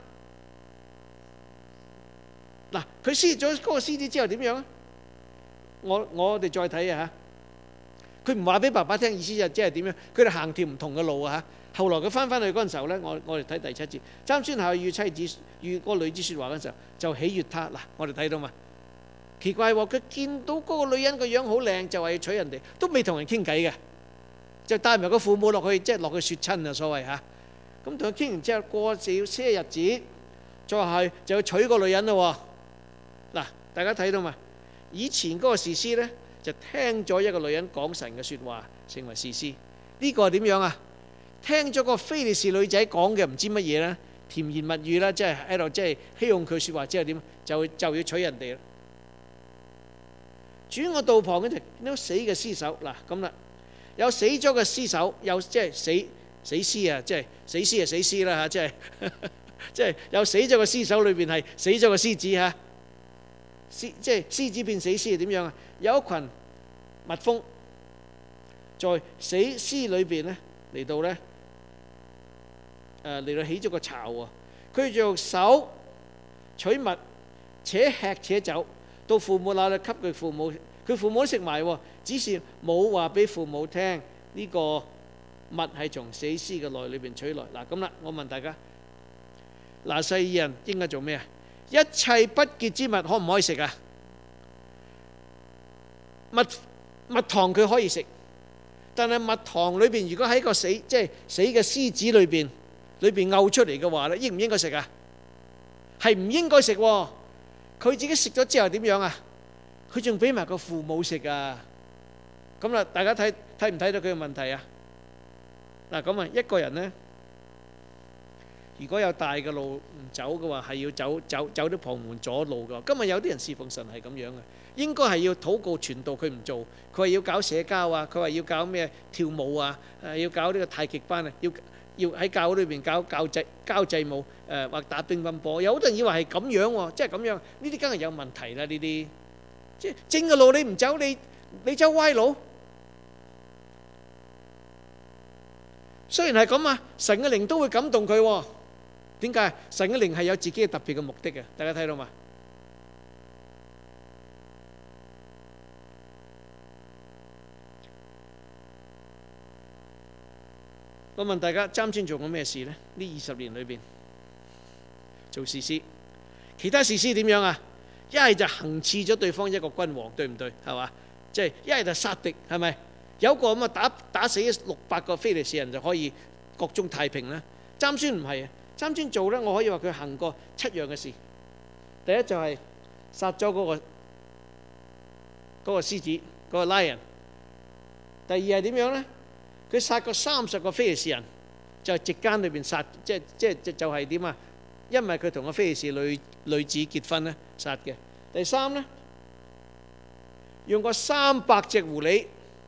嗱，佢撕咗嗰個獅子之後點樣啊？我哋再睇啊嚇，佢唔話俾爸爸聽，意思就即係點樣？佢哋行條唔同嘅路啊嚇。後來佢翻去嗰陣時候咧，我哋睇第7節，參孫係與妻子與嗰個女子説話嗰陣時候，就喜悅他。嗱，我哋睇到嘛？奇怪喎，佢見到嗰個女人個樣好靚，就話要娶人哋，都未同人傾偈嘅。就帶埋個父母落去，即係落去説親啊，所謂嚇。咁同佢傾完之後，過少些日子，再係就要娶個女人咯。嗱，大家睇到嘛？以前嗰個士師咧，就聽咗一個女人講神嘅説話，成為士師。呢個係點樣啊？聽咗個非利士女仔講嘅唔知乜嘢啦，甜言蜜語啦，即係喺度即係希望佢説話之後點，就要娶人哋啦。轉個道旁嗰陣見到死嘅屍首，嗱咁啦。 有死咗嘅屍首，有即係死屍啊，即係死屍啊死屍啦嚇，即係有死咗嘅屍首裏邊係死咗嘅獅子嚇，即係獅子變死屍係點樣啊？有一群蜜蜂在死屍裏邊咧嚟到咧嚟到起咗個巢喎，佢就用手取蜜，且吃且走，到父母那裏給佢父母，佢父母都食埋喎，只是冇話俾父母聽呢個蜜係從死屍嘅內裏邊取來。嗱咁啦，我問大家，拿細耳人應該做咩啊？一切不潔之物可唔可以食啊？蜜糖佢可以食，但係蜜糖裏邊如果喺個死嘅獅子裏邊嘔出嚟嘅話咧，應唔應該食啊？係唔應該食喎。佢自己食咗之後點樣啊？佢仲俾埋個父母食啊！咁啦，大家睇唔睇到佢嘅問題啊？嗱咁啊，一個人咧，如果有大嘅路唔走嘅話，係要走啲旁門左路嘅。今日有啲人侍奉神係咁樣嘅，應該係要禱告傳道，佢唔做，佢話要搞社交啊，佢話要搞咩跳舞啊，要搞呢個太極班啊，要喺教會裏邊搞交際舞，或打乒乓波。有好多人以為係咁樣喎，即係咁樣，呢啲梗係有問題啦！呢啲即係正嘅路你唔走，你走歪路。雖然係咁啊，神嘅靈都會感動佢喎。點解？神嘅靈係有自己嘅特別嘅目的嘅，大家睇到嘛？我問大家，參孫做過咩事呢？呢20年裏邊做士師，其他士師點樣啊？一係就行刺咗對方一個君王，對唔對？係嘛？即係一係就殺敵，係咪？有個咁啊打死600個非利士人就可以國中太平啦。參孫唔係啊，參孫做咧，我可以話佢行過7樣嘅事。第一就係殺咗嗰個獅子，嗰個 lion。第二係點樣咧？佢殺過30個非利士人，就係席間裏邊殺，就係點啊？因為佢同個非利士女子結婚咧，殺嘅。第三咧，用過300隻狐狸，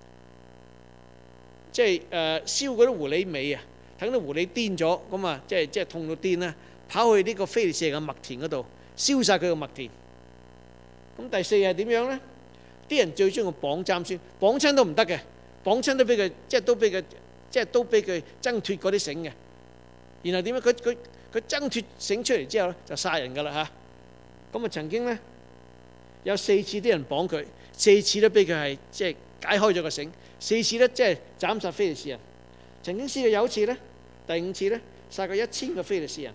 即係燒嗰啲狐狸尾啊，等啲狐狸癲咗，咁啊，即係痛到癲啦，跑去呢個非利士人嘅麥田嗰度燒晒佢嘅麥田。咁第四係點樣咧？啲人最中意綁參孫，綁親都唔得嘅，綁親都俾佢，都俾佢掙脫嗰啲繩嘅。然後點樣？佢掙脫繩出嚟之後咧，就殺人噶啦嚇。咁啊，曾經咧有4次啲人綁佢，4次都俾佢係解開咗個繩，4次咧斬殺非利士人。曾經試過有一次咧，第5次咧殺過1000個非利士人。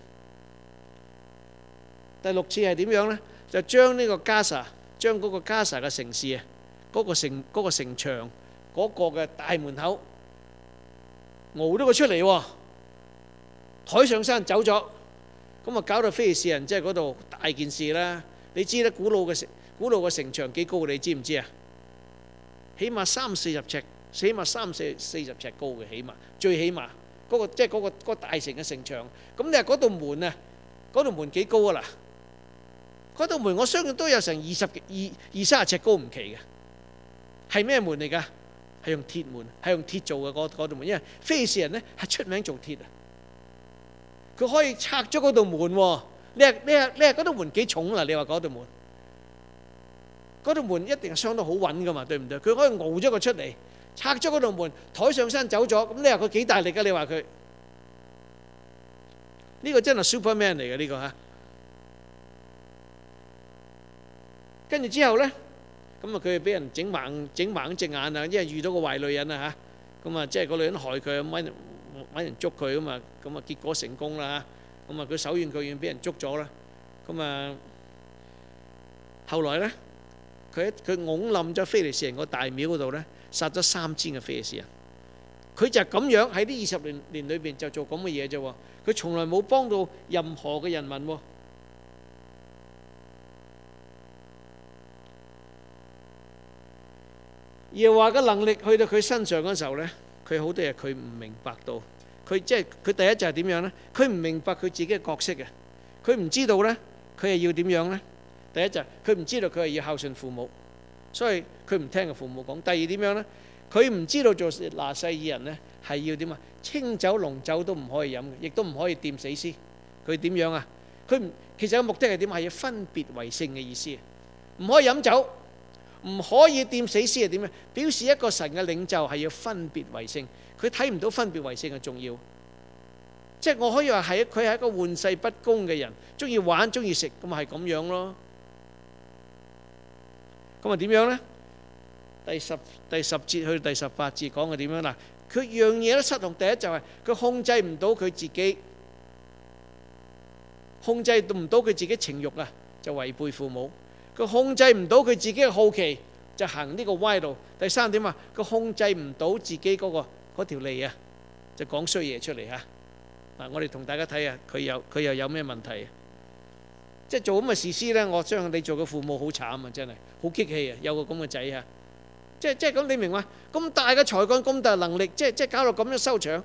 第6次係點樣咧？就將呢個加沙嘅城市啊，嗰個城牆嗰個嘅大門口熬咗佢出嚟喎，抬上山走咗，咁啊搞到非利士人嗰度大件事啦。你知咧，古老嘅城牆幾高？你知唔知啊？起碼30-40尺，起碼30-40尺高嘅，最起碼嗰個大城嘅城牆。咁你話嗰道門啊，嗰道門幾高啊？嗱，嗰道門我相信都有成20-30尺高唔奇嘅。係咩門嚟㗎？係用鐵門，係用鐵做嘅嗰道門，因為非利士人咧係出名做鐵啊。佢可以拆咗嗰道門喎。你話嗰道門幾重啊？你話嗰道門，嗰道門一定係相當好穩噶嘛，對唔對？佢可以熬咗佢出嚟，拆咗嗰道門，抬上山走咗。咁你話佢幾大力㗎？你話佢呢個真係 Superman 嚟嘅呢個嚇。跟住之後咧，咁啊佢俾人整盲隻眼啊，因為遇到個壞女人啊嚇。咁啊即係個女人害佢，揾人捉佢咁啊結果成功啦。咁啊佢手軟腳軟俾人捉咗啦。咁啊後來咧，佢拱冧咗非利士人個大廟嗰度咧，殺咗3000個非利士人。佢就咁樣喺呢20年裏邊就做咁嘅嘢啫喎。佢從來冇幫到任何嘅人民喎。耶和華嘅能力去到佢身上嗰時候咧，佢好多嘢佢唔明白到。佢第一就係點樣咧？佢唔明白佢自己嘅角色嘅，佢唔知道咧，佢係要點樣咧？第一就係佢唔知道佢係要孝順父母， 所以佢唔聽個父母講。第二點樣呢？佢唔知道做拿細耳人呢係要點啊？清酒濃酒都唔可以飲嘅，亦都唔可以掂死屍。佢點樣啊？其實個目的係點？係要分別為聖嘅意思，唔可以飲酒，唔可以掂死屍係點啊？表示一個神嘅領袖係要分別為聖。佢睇唔到分別為聖嘅重要，即係我可以話係佢係一個玩世不恭嘅人，中意玩中意食，咁咪係咁樣咯。咁啊點樣呢？第十節去到第18節講嘅點樣嗱？佢樣嘢都失控。第一就係佢控制唔到佢自己，控制唔到佢自己情慾啊，就違背父母。佢控制唔到佢自己嘅好奇，就行呢個歪路。第三點啊，佢控制唔到自己嗰條脷啊，就講衰嘢出嚟嚇。嗱，我哋同大家睇下，佢又有咩問題啊？即係做咁嘅事師呢，我相信你做嘅父母好慘啊，真係好激氣啊！有個咁嘅仔啊，即係咁，你明嘛？咁大嘅才幹，咁大能力，即係搞到咁樣收場。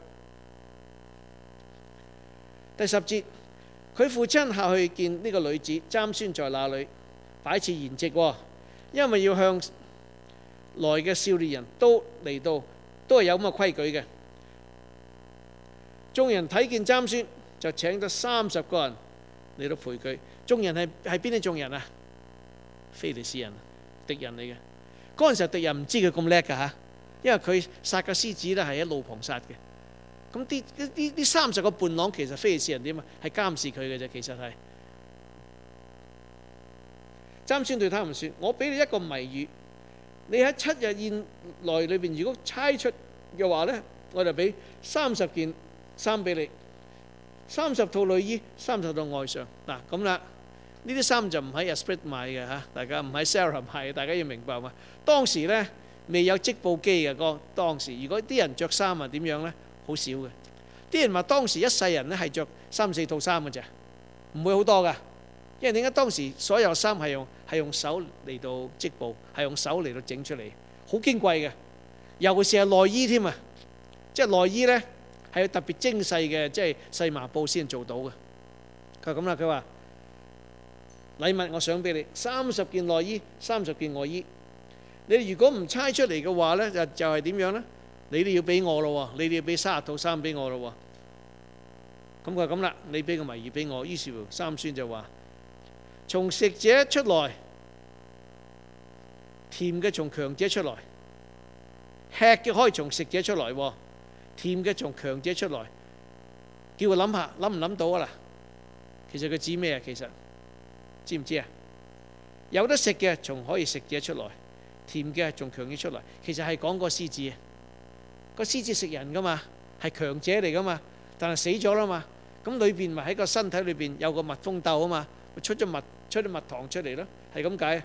第10節，佢父親下去見呢個女子，參孫在那裏擺設筵席，因為要向來嘅少年人都嚟到，都係有咁嘅規矩嘅。眾人睇見參孫，就請咗30個人嚟到陪佢。眾人係邊啲眾人啊？非利士人，敵人嚟嘅。嗰陣時候敵人唔知佢咁叻㗎嚇，因為佢殺個獅子咧係喺路旁殺嘅。咁啲30個伴郎其實非利士人點啊？係監視佢嘅啫，其實係。參孫對他們説：我俾你一個謎語，你喺7日宴內裏邊，如果猜出嘅話咧，我就俾30件衫俾你，30套內衣，30套外裳。嗱咁啦，呢啲衫就唔喺 Esprit 買嘅嚇，大家唔喺 Sarah 買嘅，大家要明白嘛。當時咧未有織布機嘅當時，如果啲人着衫啊點樣咧？好少嘅。啲人話當時一世人咧係着3、4套衫嘅啫，唔會好多噶。因為點解當時所有衫係用手嚟到織布，係用手嚟到整出嚟，好矜貴嘅。尤其是係內衣添啊，即係內衣咧係特別精細嘅，即係細麻布先做到嘅。佢話咁啦，佢話禮物我想俾你30件內衣，30件外衣。你如果唔猜出嚟嘅話咧，就係點樣咧？你哋要俾我咯喎，你哋要俾30套衫俾我咯喎。咁佢話咁啦，你俾個謎語俾我。於是乎，參孫就話：從食者出來，甜嘅從強者出來，吃嘅可以從食者出來，甜嘅從強者出來。叫佢諗下，諗唔諗到啊？嗱，其實佢指咩啊？其實知唔知啊？有得食嘅從可以食者出來，甜嘅從強者出來。其實係講個獅子啊，個獅子食人噶嘛，係強者嚟噶嘛，但係死咗啦嘛。咁裏邊咪喺個身體裏邊有個蜜蜂竇啊嘛，出啲蜜糖出嚟咯，係咁解。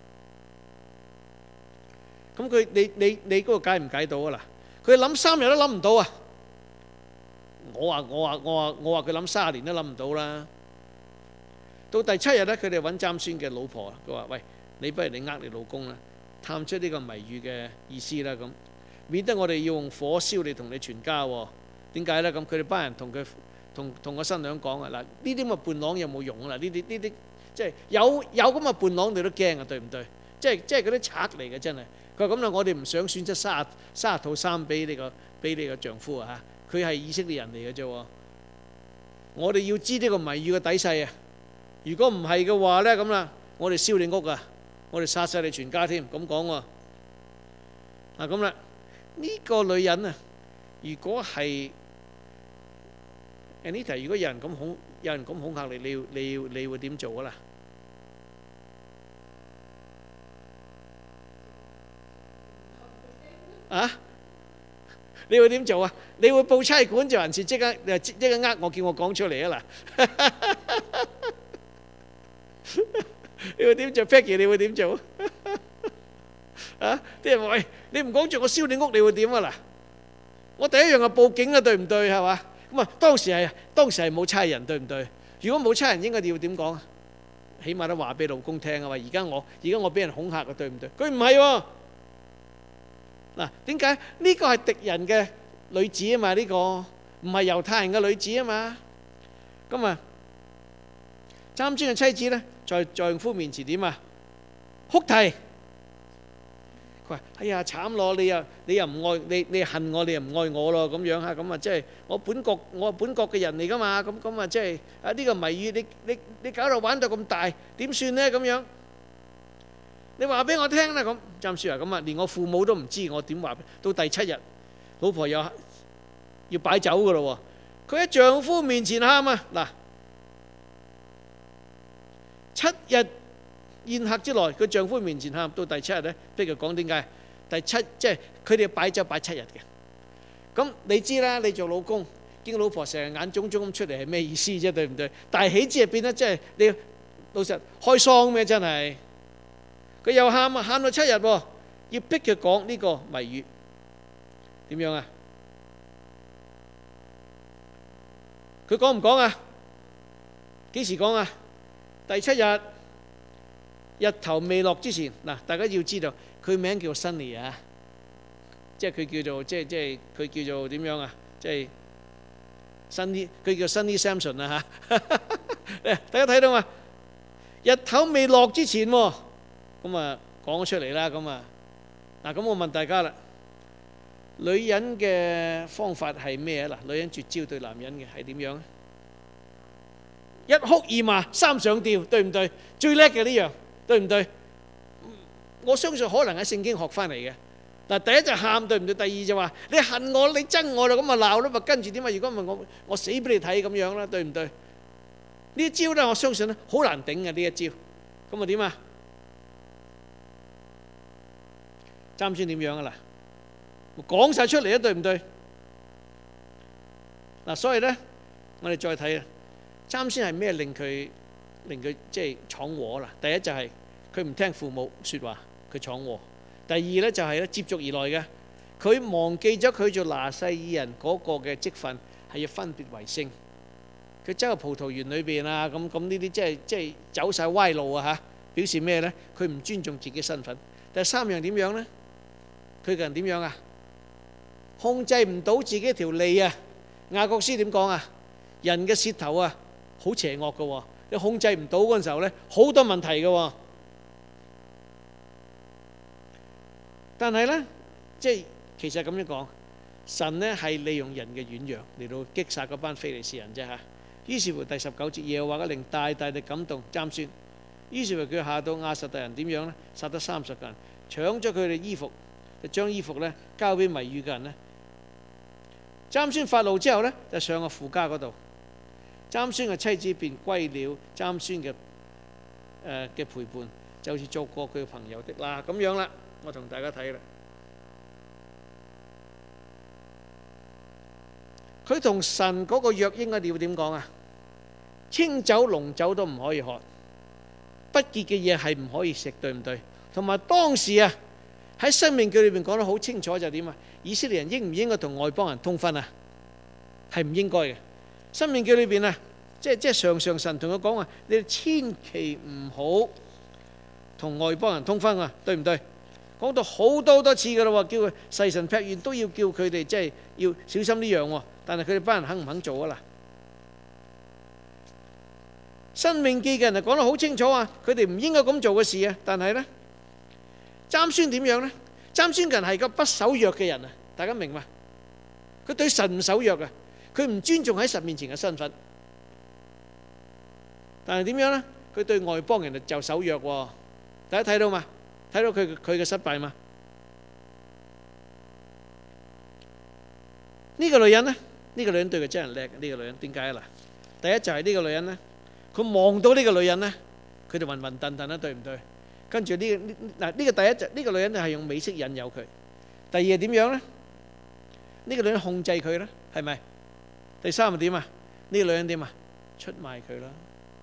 咁佢你嗰個解唔解到啊？嗱，佢諗3日都諗唔到啊！我話佢諗30年都諗唔到啦。到第7日咧，佢哋揾參孫嘅老婆，佢話：喂，你不如你你老公啦，探出呢個謎語嘅意思啦，咁免得我哋要用火燒你同你全家喎。點解咧？咁佢哋班人同個新娘講啊，嗱，呢啲咁嘅伴郎有冇用啊？嗱，呢啲即係有咁嘅伴郎，你都驚啊，對唔對？即係嗰啲賊嚟嘅，真係。佢話咁啦，我哋唔想損失30套衫俾你個丈夫啊嚇，佢係以色列人嚟嘅啫。我哋要知呢個謎語嘅底細啊！如果唔係嘅話咧，咁啦，我哋燒你屋啊，我哋殺晒你全家添。咁講喎。嗱咁啦，呢個女人啊，如果係 Anita， 如果有人咁恐嚇你，你會點做啊？嗱，啊？你會點做啊？你會報差館就還是即刻呃我，叫我講出嚟啊？嗱，你會點做 Peggy？ 你會點做啊？啲人話：喂，你唔講住我燒你屋，你會點啊？嗱，我第一樣就報警啊，對唔對？係嘛？咁啊，當時係冇差人，對唔對？如果冇差人，應該要點講啊？起碼都話俾老公聽啊！話而家我俾人恐嚇啊，對唔對？佢唔係喎。嗱，點解呢個係敵人嘅女子啊嘛？呢個唔係猶太人嘅女子啊嘛。咁啊，參孫嘅妻子咧，在丈夫面前點啊？哭啼。 佢話：哎呀慘咯！你又唔愛你恨我，你又唔愛我咯咁樣嚇，咁啊即係我本國嘅人嚟噶嘛，咁啊即係呢個謎語你搞到玩到咁大，點算呢咁樣？你話俾我聽啦咁。參孫話：咁啊，連我父母都唔知，我點話？到第7日，老婆又要擺酒噶咯喎，佢喺丈夫面前喊啊！嗱，7日宴客之內，佢丈夫面前喊，到第7日咧，俾佢講點解？第7即係佢哋擺酒擺7日嘅。咁你知啦，你做老公見老婆成日眼腫腫咁出嚟係咩意思啫？對唔對？大喜之日變得即係你老實開喪咩？真係佢又喊啊，喊到7日喎，要逼佢講呢個謎語點樣啊？佢講唔講啊？幾時講啊？第7日日頭未落之前嗱，大家要知道佢名叫 Sunny 啊，即係佢叫做即係佢叫做點樣啊？即係 Sunny， 佢叫 Sunny Samson 啊嚇！大家睇到嘛？日頭未落之前喎，咁啊講咗出嚟啦，咁啊嗱，咁我問大家啦，女人嘅方法係咩啊？嗱，女人絕招對男人嘅係點樣啊？一哭二罵三上吊，對唔對？最叻嘅呢樣，對唔對？我相信可能喺聖經學翻嚟嘅。嗱，第一就喊，對唔對？第二就話你恨我，你憎我啦，咁啊鬧啦，咪跟住點啊？如果唔係我死俾你睇咁樣啦，對唔對？呢一招咧，我相信咧好難頂嘅呢一招。咁啊點啊？參孫點樣啊？嗱，講晒出嚟啊，對唔對？嗱，所以咧，我哋再睇啊。參孫係咩令佢即係闖禍啦？第一就係佢唔聽父母説話，佢闖禍。第二咧就係咧接續而來嘅，佢忘記咗佢做拿細耳人嗰個嘅職分係要分別為聖。佢走入葡萄園裏邊啊，咁呢啲即係走晒歪路啊嚇！表示咩咧？佢唔尊重自己身份。第三樣點樣咧？佢個人點樣啊？控制唔到自己條脷啊！雅各書點講啊？人嘅舌頭啊，好邪惡嘅喎，你控制唔到嗰陣時候咧，好多問題嘅喎。但係咧，即係其實咁樣講，神咧係利用人嘅軟弱嚟到擊殺嗰班非利士人啫嚇。於是乎第19節，耶和華嘅靈大大地感動參孫，於是乎佢下到亞實突人點樣咧？殺得30個人，搶咗佢哋衣服，就將衣服咧交俾謎語嘅人咧。參孫發怒之後咧，就上個父家嗰度。參孫嘅妻子便歸了參孫嘅陪伴，就好似做過佢嘅朋友的啦咁樣啦。我同大家睇啦，佢同神嗰個約應該要點講啊？清酒濃酒都唔可以喝，不潔嘅嘢係唔可以食，對唔對？同埋當時啊喺申命記裏邊講得好清楚就點啊？以色列人應唔應該同外邦人通婚啊？係唔應該嘅。申命記裏邊啊，即係常神同佢講話，你哋千祈唔好同外邦人通婚啊，對唔對？講到好多次噶啦，叫佢誓神劈願都要叫佢哋即係要小心呢樣喎。但係佢哋班人肯唔肯做啊？嗱，申命記嘅人就講得好清楚啊，佢哋唔應該咁做嘅事啊。但係咧，參孫點樣咧？參孫嘅人係個不守約嘅人啊，大家明嘛？佢對神唔守約啊，佢唔尊重喺神面前嘅身份。但係點樣咧？佢對外邦人就守約喎。大家睇到嘛？睇到佢嘅失敗嘛？呢個女人咧，呢個女人對佢真係叻。呢個女人點解啊？嗱，第一就係呢個女人咧，佢望到呢個女人咧，佢就暈暈沌沌啦，對唔對？跟住呢個第一就呢個女人係用美色引誘佢。第二係點樣咧？呢個女人控制佢咧，係咪？第三係點啊？呢個女人點啊？出賣佢啦。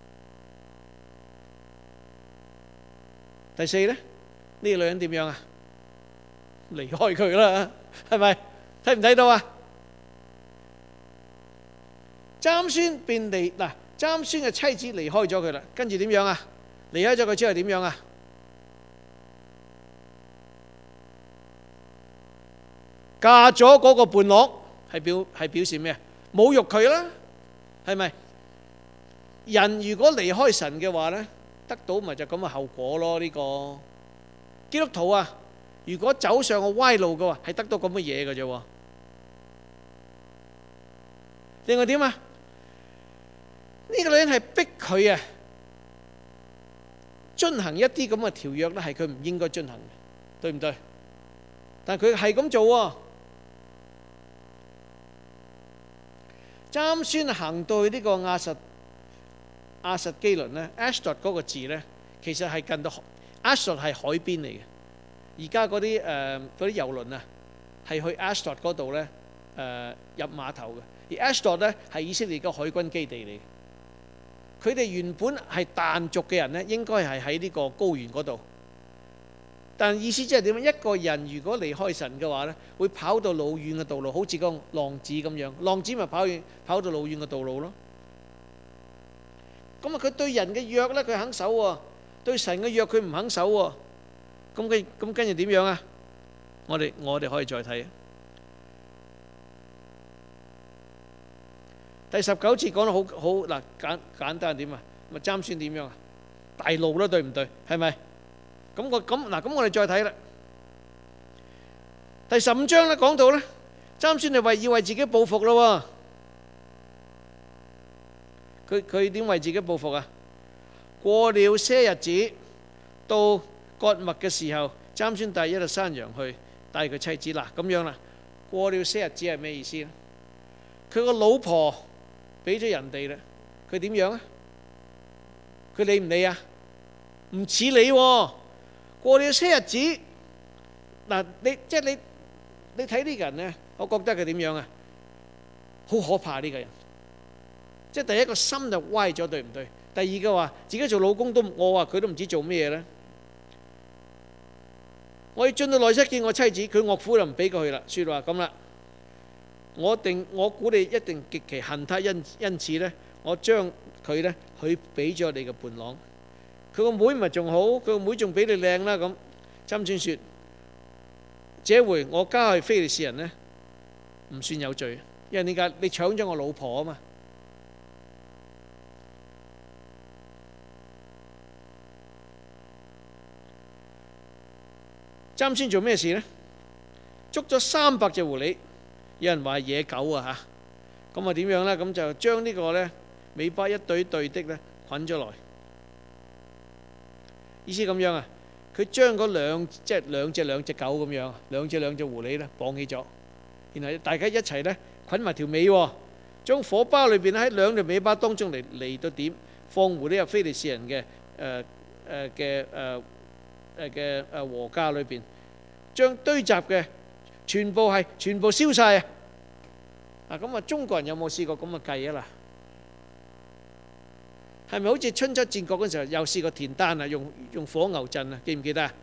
第四咧，呢個女人點樣啊？離開佢啦，係咪？睇唔睇到啊？參孫便離嗱，參孫嘅妻子離開咗佢啦，跟住點樣啊？離開咗佢之後點樣啊？嫁咗嗰個伴郎係表示咩啊？侮辱佢啦，係咪？人如果離開神嘅話咧，得到咪就咁嘅後果咯。呢個基督徒啊， 如果走上個歪路嘅話，係得到咁嘅嘢嘅啫。另外點啊？呢個女人係逼佢啊，遵行一啲咁嘅條約咧，係佢唔應該遵行嘅，對唔對？但係佢係咁做喎。參孫行到去呢個亞實基倫咧 ，Ashdod 嗰個字咧，其實係近到Ashdod 係海邊嚟嘅。而家嗰啲遊輪啊，係去 Ashdod 嗰度咧入碼頭嘅。而 Ashdod 咧係以色列嘅海軍基地嚟嘅。佢哋原本係但族嘅人咧，應該係喺呢個高原嗰度。但意思即係點樣？一個人如果離開神嘅話咧，會跑到老遠嘅道路，好似個浪子咁樣。浪子咪跑到老遠嘅道路咯。咁啊，佢對人嘅約咧，佢肯守喎；對神嘅約，佢唔肯守喎。咁跟住點樣啊？我哋可以再睇。第19節講得好嗱，簡單點啊？咪參孫點樣啊？大怒啦，對唔對？係咪？咁我哋再睇啦。第15章咧講到咧，參孫係要為自己報復咯喎。佢點為自己報復啊？過了些日子，到割麥嘅時候，參孫帶一隻山羊去，帶佢妻子嗱咁樣啦。過了些日子係咩意思咧？佢個老婆俾咗人哋啦，佢點樣啊？佢理唔理啊？唔似你喎。過了些日子，嗱你睇呢個人咧，我覺得佢點樣啊？好可怕呢個人。即係第一個心就歪咗，對唔對？第二個話自己做老公都，我話佢都唔知做咩咧。我要進到內室見我妻子，佢岳父就唔俾佢去啦。説話咁啦，我估你一定極其恨他，因此咧，我將佢咧許俾咗你嘅伴郎。佢個妹咪仲好，佢個妹仲比你靚啦咁。參孫説：這回我交去非利士人咧，唔算有罪，因為點解？你搶咗我老婆啊嘛。參孫做咩事呢？捉咗300隻狐狸，有人話係野狗啊嚇。咁啊點樣呢？咁就將呢個咧尾巴一對對的咧捆咗來。意思咁樣啊，佢將嗰兩隻狗咁樣，兩隻狐狸咧綁起咗，然後大家一齊咧捆埋條尾喎，將火包裏邊咧喺兩條尾巴當中嚟到點放狐狸入非利士人嘅禾稼裏邊，將堆集嘅全部燒晒啊！咁啊，中國人有冇試過咁嘅計啊？嗱，係咪好似春秋戰國嗰陣時候又試過田單啊？用火牛陣啊？記唔記得啊？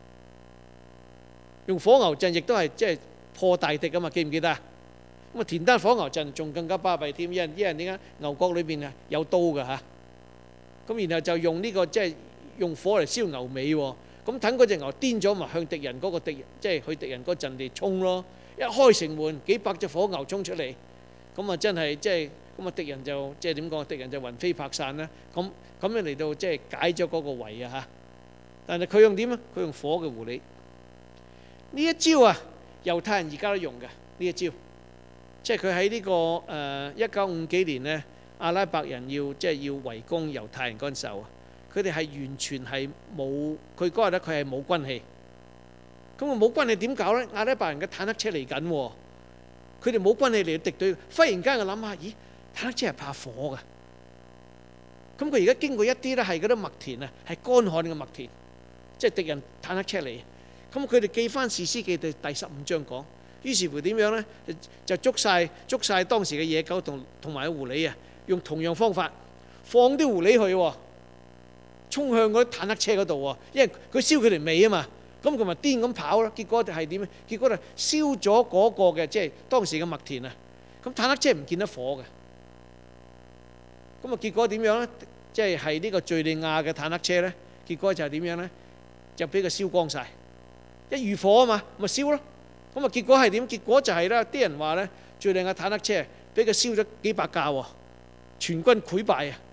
用火牛陣亦都係即係破大敵啊嘛？記唔記得啊？咁啊，田單火牛陣仲更加巴閉添，因為點解牛角裏邊啊有刀㗎嚇？咁然後就用呢個即係用火嚟燒牛尾喎。咁等嗰隻牛癲咗，咪向敵人嗰個即係去敵人嗰陣地衝咯。一開城門，幾百隻火牛衝出嚟，咁啊真係即係咁啊！敵人就即係點講？敵人就魂飛魄散啦。咁樣嚟到即係解咗嗰個圍啊嚇。但係佢用點啊？佢用火嘅狐狸。呢一招啊，猶太人而家都用嘅呢一招。即係佢喺呢個1950幾年咧，阿拉伯人要圍攻猶太人嗰陣時候啊。佢哋係完全係冇，佢嗰日咧佢係冇軍氣，咁啊冇軍氣點搞咧？阿拉伯人嘅坦克車嚟緊喎，佢哋冇軍氣嚟敵對，忽然間就諗下，咦，坦克車係怕火㗎，咁佢而家經過一啲咧係嗰啲麥田啊，係乾旱嘅麥田，即係敵人坦克車嚟，咁佢哋記翻士師記第15章講，於是乎點樣咧？就捉晒當時嘅野狗同埋狐狸啊，用同樣方法放啲狐狸去喎。衝向嗰啲坦克車嗰度喎，因為佢燒佢條尾啊嘛，咁佢咪癲咁跑咯。結果係點咧？結果就燒咗嗰個嘅即係當時嘅麥田啊。咁坦克車唔見得火嘅，咁啊結果點樣咧？即係呢個敍利亞嘅坦克車咧，結果就係點樣咧？就俾佢燒光晒，一遇火啊嘛，咪燒咯。咁啊結果係點？結果就係咧，啲人話咧，敍利亞坦克車俾佢燒咗幾百架喎，全軍潰敗啊！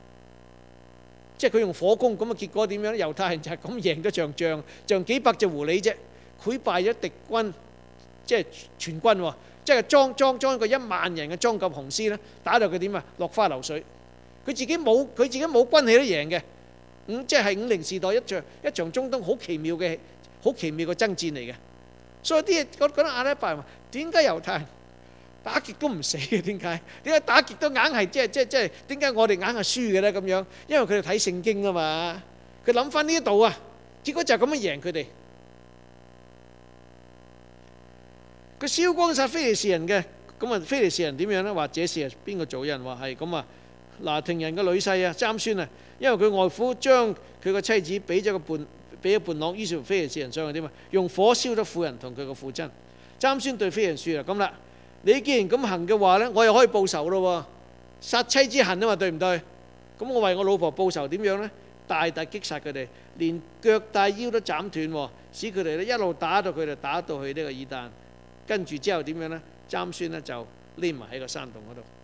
即係佢用火攻，咁啊結果點樣咧？猶太人就係咁贏咗場仗，仗幾百隻狐狸啫， 潰敗咗敵軍，即係全軍喎，即係裝個1萬人嘅裝甲雄師咧，打到佢點啊？落花流水。佢自己冇軍器都贏嘅。即係50時代一場中東好奇妙嘅爭戰嚟嘅。所以啲嘢覺得阿拉伯人話：點解猶太人打極都唔死嘅？點解打極都硬係即係點解我哋硬係輸嘅咧？咁樣，因為佢哋睇聖經啊嘛。佢諗翻呢一度啊，結果就係咁樣贏佢哋。佢燒光晒非利士人嘅，咁啊非利士人點樣咧？或者是邊個做人話係咁啊？拿廷人嘅女婿啊，參孫啊，因為佢外父將佢個妻子俾咗伴郎，於是乎非利士人上去點啊？用火燒咗婦人同佢個父親。參孫對非人説啊：咁啦，你既然咁行嘅話咧，我又可以報仇咯，殺妻之恨啊嘛，對唔對？咁我為我老婆報仇點樣咧？大大擊殺佢哋，連腳帶腰都斬斷，使佢哋咧一路打到佢哋打到去呢個以旦。跟住之後點樣咧？參孫咧就匿埋喺個山洞嗰度。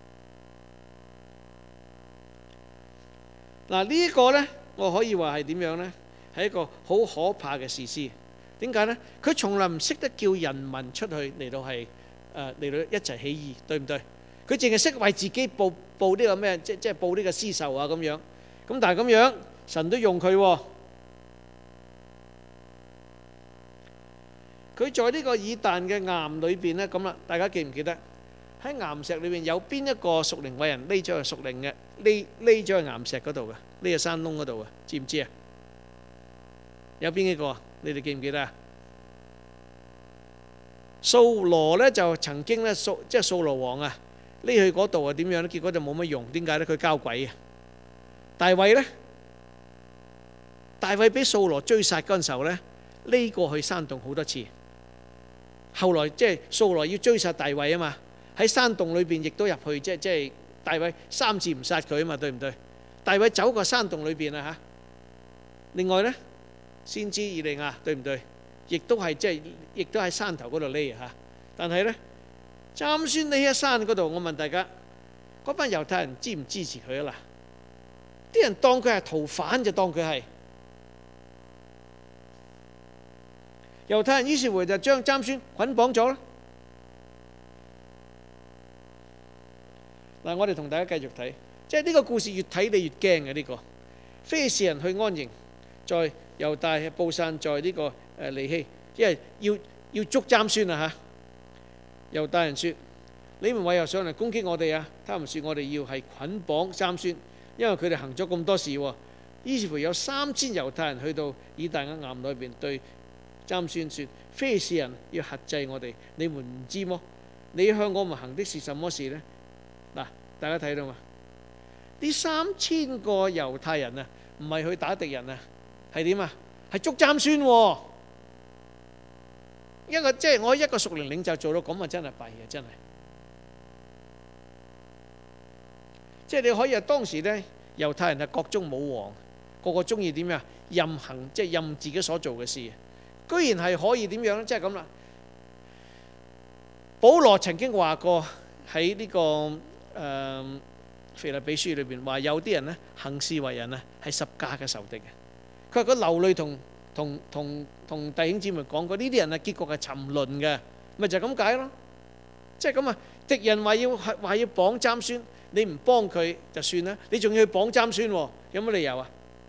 嗱，呢個咧，我可以話係點樣咧？係一個好可怕嘅士師。點解咧？佢從來唔識得叫人民出去嚟到係嚟到一齊起義，對唔對？佢淨係識為自己報呢個咩？即係報呢個私仇啊咁樣。咁但係咁樣，神都用佢喎。佢在呢個以旦嘅岩裏邊咧，咁啦，大家記唔記得喺岩石裏邊有邊一個屬靈偉人匿咗去屬靈嘅匿咗去岩石嗰度嘅，匿喺山窿嗰度啊？知唔知啊？有邊幾個啊？你哋記唔記得啊？掃羅咧就曾經咧即係掃羅王啊，匿去嗰度啊，點樣咧？結果就冇乜用。點解咧？佢交鬼啊！大衛咧，大衛俾掃羅追殺嗰陣時候咧，匿過去山洞好多次。後來即係掃羅要追殺大衛啊嘛，喺山洞裏邊亦都入去，即係大衛3次唔殺佢啊嘛，對唔對？大衛走過山洞裏邊啊嚇。另外咧，先知以利亞，對唔對？亦都係亦都喺山頭嗰度匿啊嚇。但係咧，參孫匿喺山嗰度，我問大家，嗰班猶太人支唔支持佢啊？嗱，啲人當佢係逃犯就當佢係。猶太人於是乎就將參孫捆綁咗啦。嗱，我哋同大家繼續睇，即係呢個故事越睇你越驚嘅呢個。非利士人去安營，在猶大布散在呢個利希，因為要捉參孫啊嚇。猶大人説：你們為何上嚟攻擊我哋啊？他們説：我哋要係捆綁參孫，因為佢哋行咗咁多事喎。於是乎有3000猶太人去到以旦嘅岩裏邊對參孫説：非利士人要轄制我哋，你們唔知麼？你向我們行的是什麼事呢？嗱，大家睇到嘛？呢3000個猶太人啊，唔係去打敵人啊，係點啊？係捉參孫喎。即係我一個屬靈領袖做到咁啊，真係弊啊，真係。即係你可以話當時咧，猶太人係國中武王，個個中意點啊？任行，即係任自己所做嘅事。居然係可以點樣咧？即係咁啦。保羅曾經話過喺呢個腓立比書裏邊話，有啲人咧行事為人啊係十架嘅仇敵嘅。佢話佢流淚同弟兄姊妹講過，呢啲人啊結局係沉淪嘅，咪就係咁解咯。即係咁啊！敵人話要綁參孫，你唔幫佢就算啦，你仲要去綁參孫喎，有乜理由啊？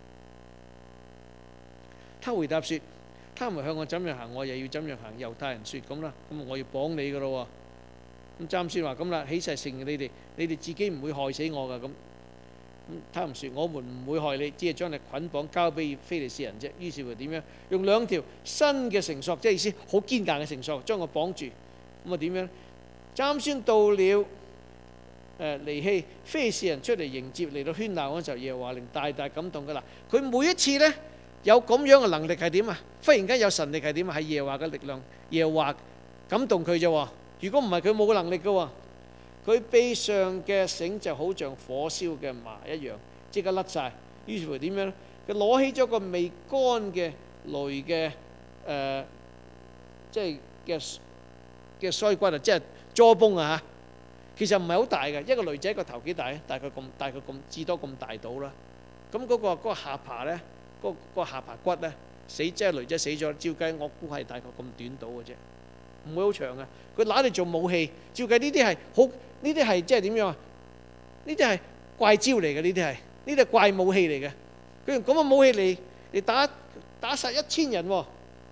他回答説：他們向我怎樣行，我又要怎樣行。猶太人説：咁啦，咁我要綁你噶咯喎。咁參孫話：咁啦，起誓承認你哋自己唔會害死我噶。咁他們説：我們唔會害你，只係將你捆綁交俾非利士人啫。於是乎點樣？用2條新嘅繩索，即係意思好堅硬嘅繩索，將我綁住。咁啊點樣？參孫到了利希，非利士人出嚟迎接，嚟到喧鬧嗰陣時候，耶和華靈大大感動噶啦。佢每一次咧有咁樣嘅能力係點啊？忽然間有神力係點啊？係耶和華嘅力量，耶和華感動佢啫喎。如果唔係佢冇能力噶喎。佢臂上嘅繩就好像火燒嘅麻一樣，即刻甩晒。於是乎點樣咧？佢攞起咗個未乾嘅驢嘅即係嘅腮骨啊，即係揸崩啊嚇。其實唔係好大嘅，一個驢仔個頭幾大咧？大概咁至多咁大到啦。咁嗰個下巴咧，嗰個下巴骨咧死，即係雷仔死咗，照計我估係大概咁短到嘅啫，唔會好長嘅。佢攞嚟做武器，照計呢啲係好，呢啲係即係點樣啊？呢啲係怪招嚟嘅，呢啲係怪武器嚟嘅。佢用咁嘅武器嚟打殺1000人喎。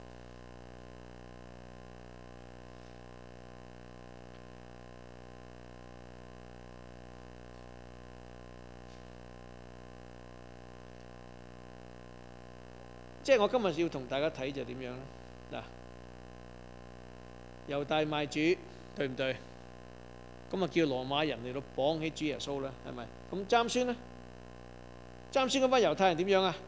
即係我今日要同大家睇就點樣咧？嗱，猶大賣主，對唔對？咁啊叫羅馬人嚟到綁起主耶穌啦，係咪？咁參孫咧？參孫嗰班猶太人點樣啊？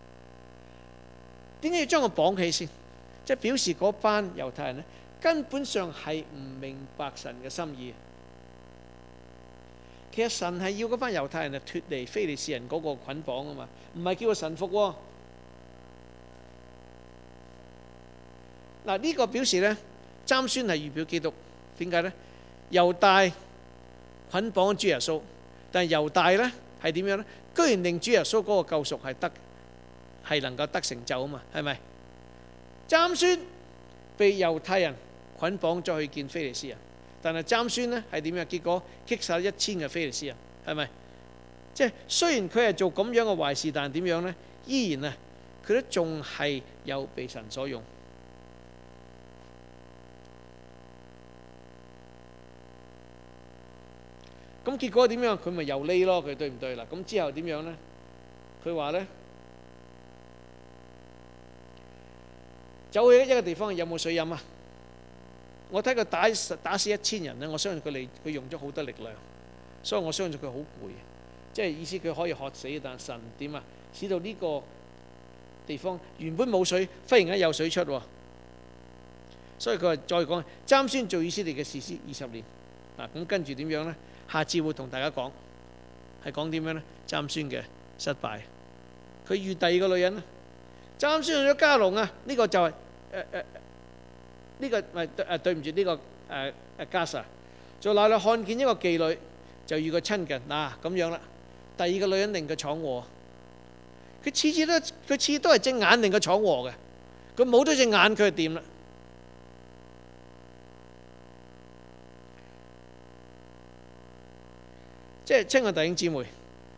點解要將佢綁起先？即係表示嗰班猶太人咧，根本上係唔明白神嘅心意。其實神係要嗰班猶太人啊脫離非利士人嗰個捆綁啊嘛，唔係叫佢臣服喎。嗱，呢個表示咧，參孫係預表基督。點解咧？猶大捆綁主耶穌，但係猶大咧係點樣咧？居然令主耶穌嗰個救贖係能夠得成就啊嘛，係咪？參孫被猶太人捆綁咗去見非利士人，但係參孫咧係點樣？結果擊殺1000嘅非利士人，係咪？即係雖然佢係做咁樣嘅壞事，但係點樣咧？依然啊，佢都仲係有被神所用。咁結果點樣？佢咪又匿咯？佢對唔對啦？咁之後點樣咧？佢話咧，走去一個地方有冇水飲啊？我睇佢打死1000人咧，我相信佢用咗好多力量，所以我相信佢好攰。即係意思佢可以渴死，但神點啊？使到呢個地方原本冇水，忽然間有水出喎。所以佢話再講，參孫做以色列嘅士師20年。咁跟住點樣咧？下次會同大家講，係講點樣咧？參孫嘅失敗，佢遇第二個女人啊！參孫去咗迦農啊！呢個就係呢個對唔住呢個迦薩，在那裏看見一個妓女，就與佢親近。咁樣啦，第二個女人令佢闖禍，佢次次都係隻眼令佢闖禍嘅，佢冇咗隻眼佢就掂啦。即係親愛弟兄姊妹，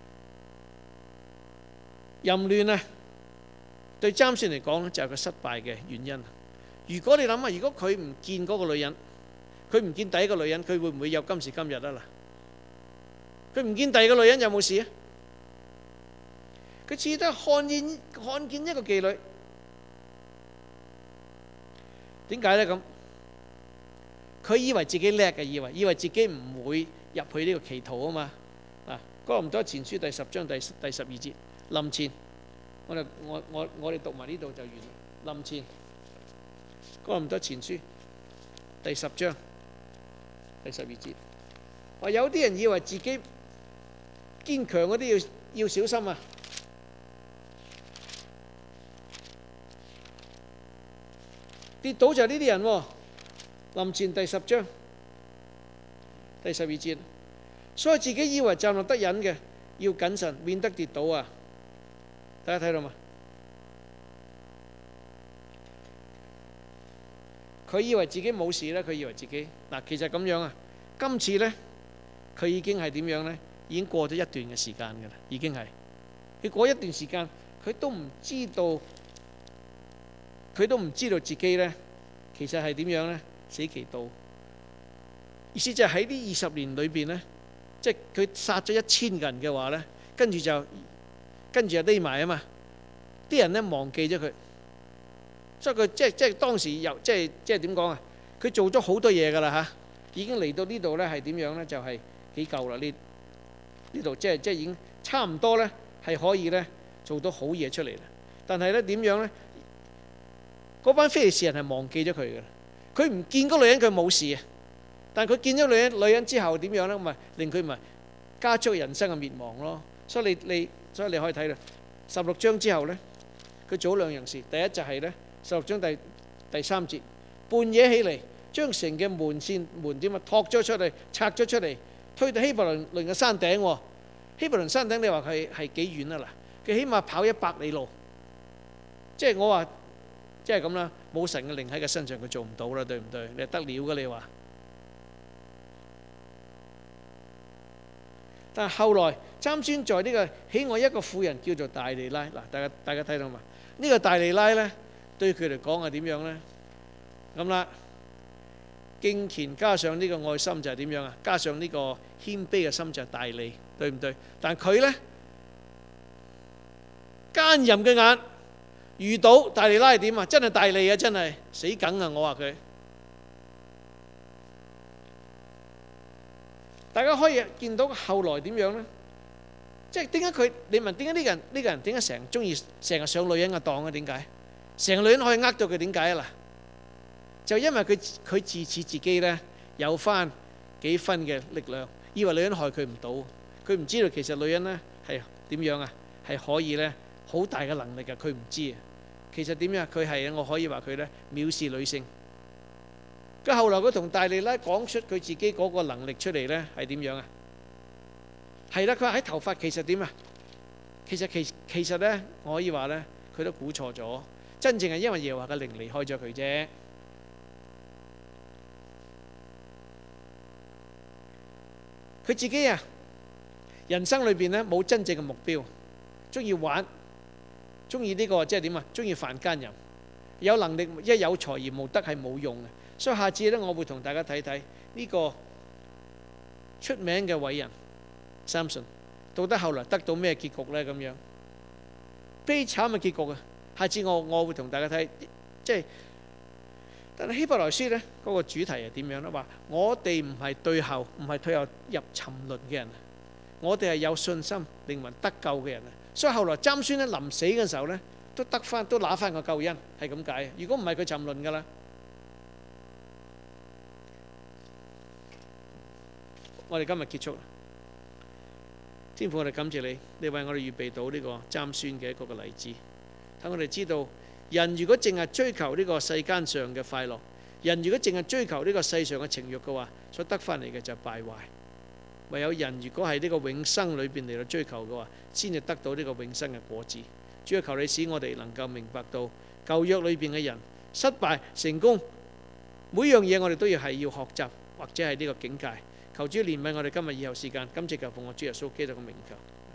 淫亂啊，對參孫嚟講咧就係佢失敗嘅原因。如果你諗下，如果佢唔見嗰個女人，佢唔見第一個女人，佢會唔會有今時今日啊？嗱，佢唔見第二個女人有冇事啊？佢次次都係看見一個妓女，點解咧咁？佢以為自己叻嘅，以為自己唔會入去呢個歧途啊嘛。哥林多前書第10章第12節，林前，我哋讀埋呢度就完啦。林前，哥林多前書第10章第12節，話有啲人以為自己堅強嗰啲要小心啊。跌倒就係呢啲人喎。林前第10章第12節。所以自己以為站立得穩嘅，要謹慎，免得跌倒啊！大家睇到嘛？佢以為自己冇事咧，佢以為自己其實咁樣啊。今次咧，佢已經係點樣咧？已經過咗一段嘅時間㗎啦，已經係佢過一段時間，佢都唔知道自己咧，其實係點樣咧？死期到，意思就係喺呢20年裏邊咧。即係佢殺咗1000人嘅話咧，跟住就匿埋啊嘛！啲人咧忘記咗佢，所以佢即係當時又即係點講啊？佢做咗好多嘢㗎啦嚇，已經嚟到呢度咧係點樣咧？就係幾夠啦！呢度即係已經差唔多咧，係可以咧做到好嘢出嚟啦。但係咧點樣咧？嗰班非利士人係忘記咗佢嘅，佢唔見嗰女人佢冇事啊。但係佢見咗女人之後點樣咧？咪令佢咪加速人生嘅滅亡咯。所以你可以睇啦。16章之後咧，佢做咗2樣事。第一就係咧16章第3節，半夜起嚟，將城嘅門點啊托咗出嚟，拆咗出嚟，推到希伯倫嘅山頂。希伯倫山頂你話佢係幾遠啊？嗱，佢起碼跑100里路， 即係我話，即係咁啦，冇神嘅靈喺佢身上，佢做唔到啦，對唔對？你係得了嘅，你話。但係後來參孫在呢個喜愛一個婦人叫做大利拉，嗱，大家睇到嘛？呢個大利拉咧，對佢嚟講係點樣咧？咁啦，敬虔加上呢個愛心就係點樣啊？加上呢個謙卑嘅心就係大利，對唔對？但係佢咧，奸淫嘅眼遇到大利拉係點啊？真係大利啊！真係死梗啊！我話佢。大家可以見到後來點樣呢？即係點解佢？你問點解呢個人點解成日上女人嘅當啊？點解？成個女人可以呃到佢點解啊？嗱，就因為佢自恃自己呢有翻幾分嘅力量，以為女人害佢唔到，佢唔知道其實女人呢係點樣啊？係可以呢好大嘅能力嘅，佢唔知啊。其實點樣？佢係我可以話佢呢藐視女性。咁後來佢同大利拉講出佢自己嗰個能力出嚟呢，係點樣啊？係啦，佢話喺頭髮其實點啊？其實呢，我可以話呢，佢都估錯咗。真正係因為耶和華嘅靈離開咗佢啫。佢自己啊，人生裏邊呢冇真正嘅目標，中意玩，中意呢個即係點啊？中意犯奸淫，有能力一有才而無德係冇用嘅。所以下次咧，我會同大家睇睇呢個出名嘅偉人三信，到底後來得到咩結局呢？咁樣悲慘嘅結局啊！下次我會同大家睇，即係但係希伯來書呢嗰個主題係點樣呢？話我哋唔係退後入沉淪嘅人，我哋係有信心靈魂得救嘅人啊！所以後來參孫咧臨死嘅時候呢，都拿翻個救恩，係咁解。如果唔係佢沉淪噶啦。我哋今日結束啦，天父，我哋感謝你，你為我哋預備到呢個參孫嘅一個例子，等我哋知道人如果淨係追求呢個世間上嘅快樂，人如果淨係追求呢個世上嘅情慾嘅話，所得翻嚟嘅就係敗壞。唯有人如果係呢個永生裏邊嚟到追求嘅話，先至得到呢個永生嘅果子。主要求你使我哋能夠明白到舊約裏邊嘅人失敗成功，每樣嘢我哋都要學習，或者係呢個境界。求主憐憫我哋今日以後時間，感謝求奉我主耶穌基督嘅名求。